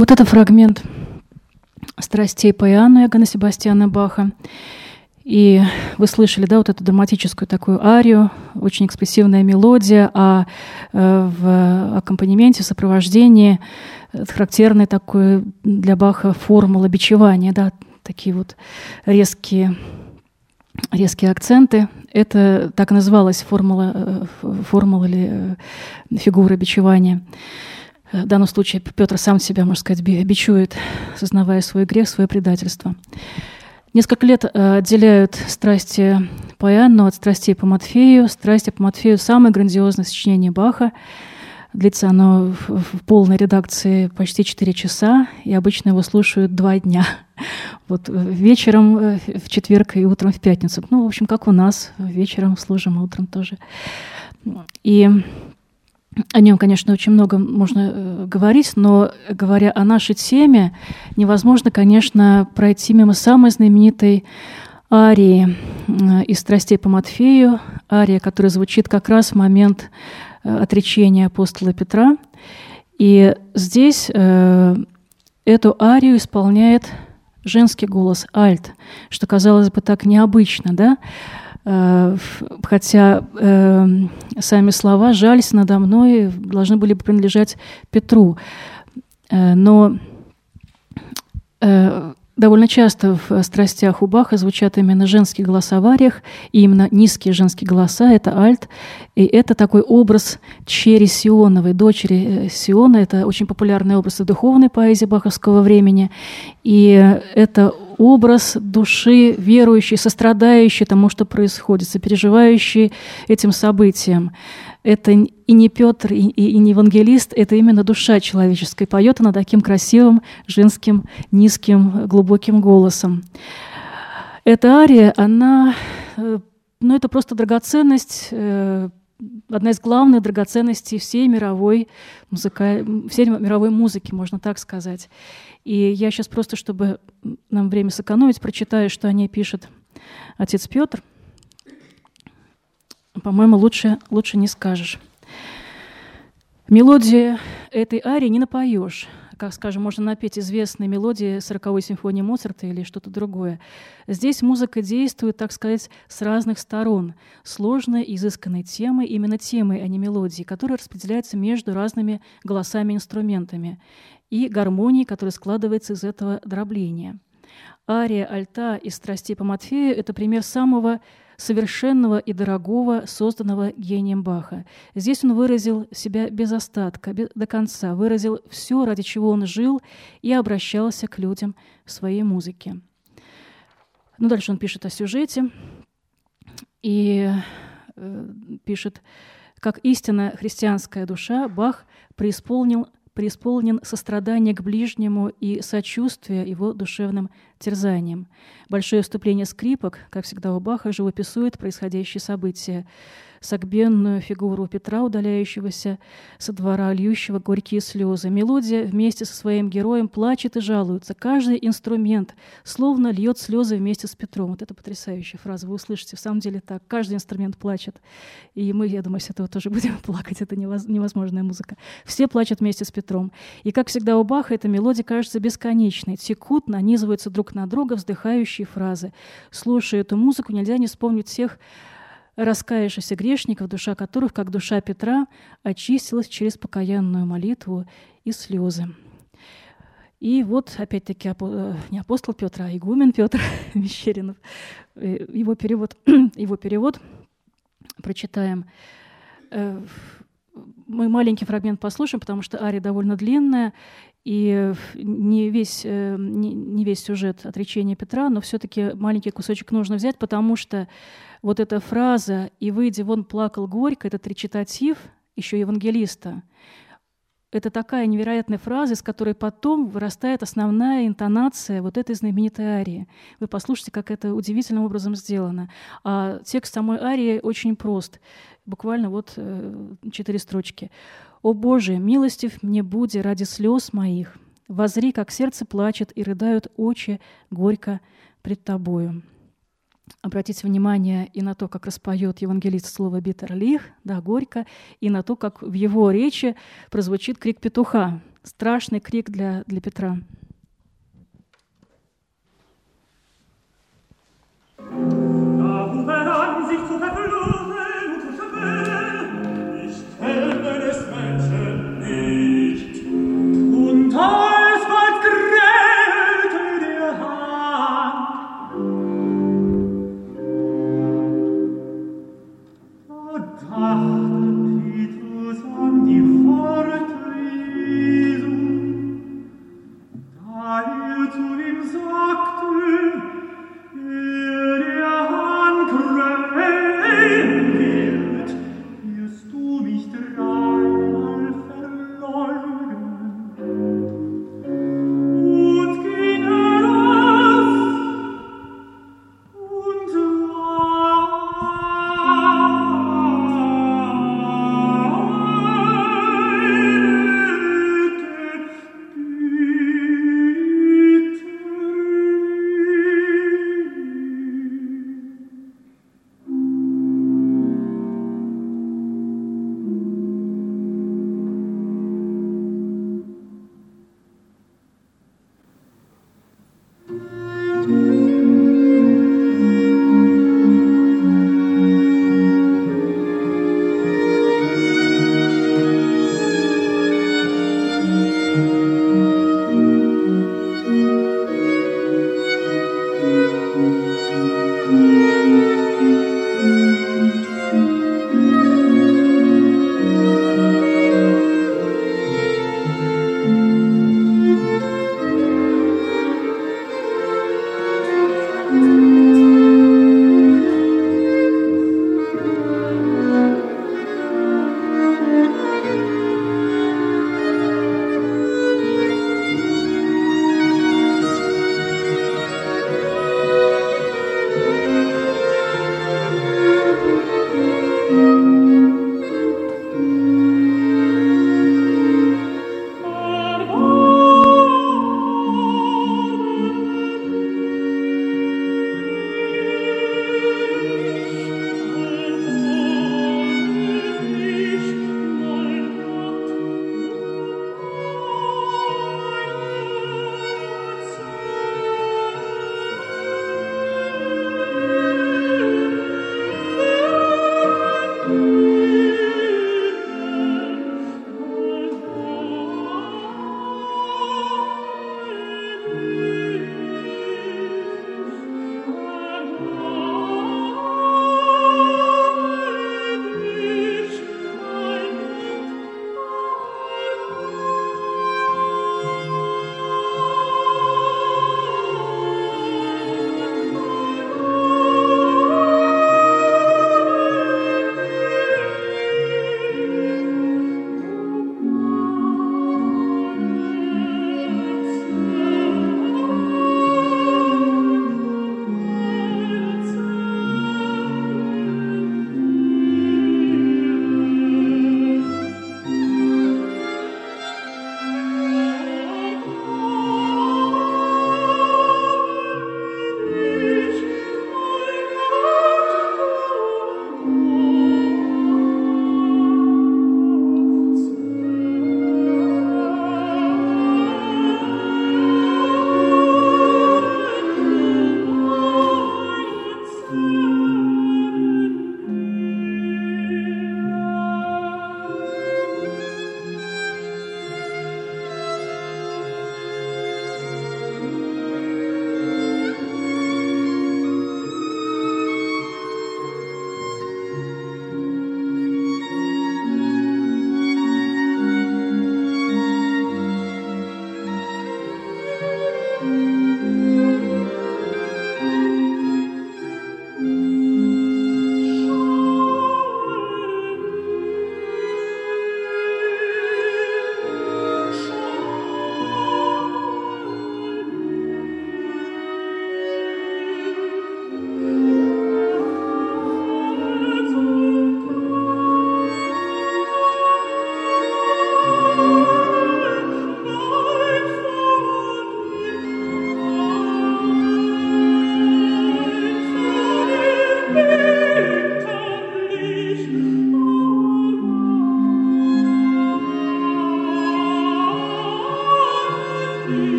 Вот это фрагмент «Страстей по Иоанну» Иоганна Себастьяна Баха. И вы слышали, да, вот эту драматическую такую арию, очень экспрессивная мелодия, а в аккомпанементе, в сопровождении характерная такой для Баха формула бичевания, да, такие вот резкие, резкие акценты. Это так и называлась формула, формула или фигура бичевания. В данном случае Петр сам себя, можно сказать, бичует, сознавая свой грех, свое предательство. Несколько лет отделяют страсти по Иоанну от страстей по Матфею. Страсти по Матфею — самое грандиозное сочинение Баха. Длится оно в полной редакции почти четыре часа, и обычно его слушают два дня. Вот вечером в четверг и утром в пятницу. Ну, в общем, как у нас, вечером служим, а утром тоже. И о нем, конечно, очень много можно говорить, но, говоря о нашей теме, невозможно, конечно, пройти мимо самой знаменитой арии из «Страстей по Матфею», ария, которая звучит как раз в момент отречения апостола Петра. И здесь э, эту арию исполняет женский голос, альт, что, казалось бы, так необычно, да? Хотя э, сами слова «жались надо мной» должны были бы принадлежать Петру. Э, но э, довольно часто в страстях у Баха звучат именно женские голоса в ариях, и именно низкие женские голоса — это альт, и это такой образ Чери Сионовой, дочери Сиона. Это очень популярный образ в духовной поэзии баховского времени, и это образ души верующей, сострадающей тому, что происходит, сопереживающей этим событиям. Это и не Петр, и, и не евангелист, это именно душа человеческая. Поет она таким красивым, женским, низким, глубоким голосом. Эта ария, она, ну, это просто драгоценность, одна из главных драгоценностей всей мировой, музыка, всей мировой музыки, можно так сказать. И я сейчас просто, чтобы нам время сэкономить, прочитаю, что о ней пишет отец Петр. По-моему, лучше, лучше не скажешь. Мелодию этой арии не напоешь. Как, скажем, можно напеть известные мелодии сороковой симфонии Моцарта или что-то другое. Здесь музыка действует, так сказать, с разных сторон. Сложной, изысканной темой, именно темой, а не мелодией, которая распределяется между разными голосами и инструментами, и гармонией, которая складывается из этого дробления. Ария альта из «Страстей по Матфею» — это пример самого совершенного и дорогого, созданного гением Баха. Здесь он выразил себя без остатка, без, до конца, выразил все, ради чего он жил, и обращался к людям в своей музыке. Ну, дальше он пишет о сюжете и э, пишет: «Как истинно христианская душа, Бах преисполнил преисполнен сострадание к ближнему и сочувствия его душевным терзаниям. Большое вступление скрипок, как всегда у Баха, живописует происходящие события. Согбенную фигуру Петра, удаляющегося со двора, льющего горькие слезы. Мелодия вместе со своим героем плачет и жалуется. Каждый инструмент словно льет слезы вместе с Петром». Вот это потрясающая фраза. Вы услышите, в самом деле так. Каждый инструмент плачет. И мы, я думаю, с этого тоже будем плакать. Это невозможная музыка. Все плачут вместе с Петром. И, как всегда у Баха, эта мелодия кажется бесконечной. Текут, нанизываются друг на друга вздыхающие фразы. Слушая эту музыку, нельзя не вспомнить всех раскаявшихся грешников, душа которых, как душа Петра, очистилась через покаянную молитву и слезы. И вот, опять-таки, не апостол Петр, а игумен Петр Мещеринов. Его перевод, его перевод прочитаем. Мы маленький фрагмент послушаем, потому что ария довольно длинная, и не весь, не, не весь сюжет отречения Петра, но все-таки маленький кусочек нужно взять, потому что вот эта фраза «и выйдя вон плакал горько», этот речитатив еще евангелиста, это такая невероятная фраза, из которой потом вырастает основная интонация вот этой знаменитой арии. Вы послушайте, как это удивительным образом сделано. А текст самой арии очень прост. Буквально вот четыре строчки. «О Боже, милостив мне буди ради слез моих, возри, как сердце плачет и рыдают очи горько пред Тобою». Обратите внимание и на то, как распоет евангелист слово «битерлих», да, горько, и на то, как в его речи прозвучит крик петуха. Страшный крик для, для Петра.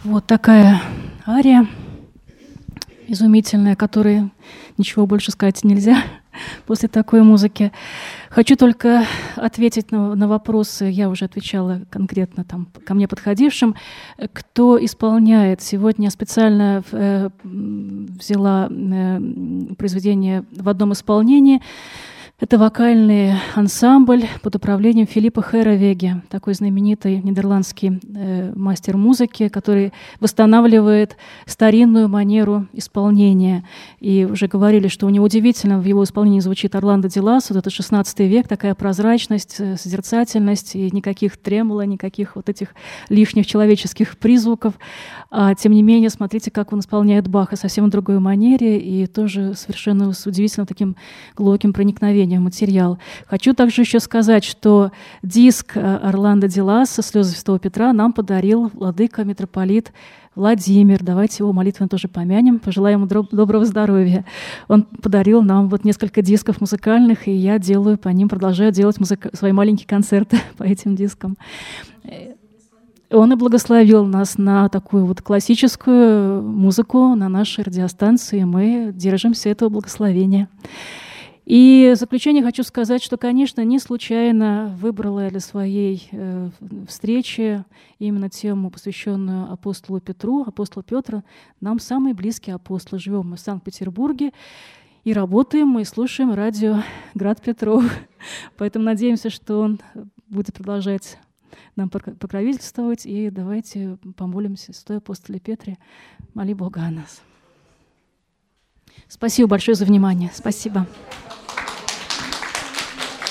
Вот такая ария изумительная, которой ничего больше сказать нельзя после такой музыки. Хочу только ответить на, на вопросы, я уже отвечала конкретно там, ко мне подходившим, кто исполняет. Сегодня я специально э, взяла э, произведение в одном исполнении. Это вокальный ансамбль под управлением Филиппа Херовеге, такой знаменитый нидерландский э, мастер музыки, который восстанавливает старинную манеру исполнения. И уже говорили, что у него удивительно в его исполнении звучит Орландо ди Лассо, вот это шестнадцатый век, такая прозрачность, созерцательность, и никаких тремоло, никаких вот этих лишних человеческих призвуков. А, тем не менее, смотрите, как он исполняет Баха совсем в другой манере и тоже совершенно с удивительным таким глубоким проникновением материал. Хочу также еще сказать, что диск Орландо ди Лассо «Слезы Святого Петра» нам подарил владыка митрополит Владимир. Давайте его молитвенно тоже помянем, пожелаем ему доброго здоровья. Он подарил нам вот несколько дисков музыкальных, и я делаю по ним, продолжаю делать музыка... свои маленькие концерты по этим дискам. Он и благословил нас на такую вот классическую музыку на нашей радиостанции. Мы держимся этого благословения. И в заключение хочу сказать, что, конечно, не случайно выбрала я для своей э, встречи именно тему, посвященную апостолу Петру, апостолу Петра. Нам самый близкий апостол. Живем мы в Санкт-Петербурге и работаем, мы слушаем радио «Град Петров». Поэтому надеемся, что он будет продолжать нам покровительствовать. И давайте помолимся святой апостоле Петре. Моли Бога о нас. Спасибо большое за внимание. Спасибо.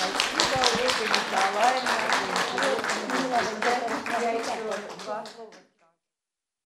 Спасибо.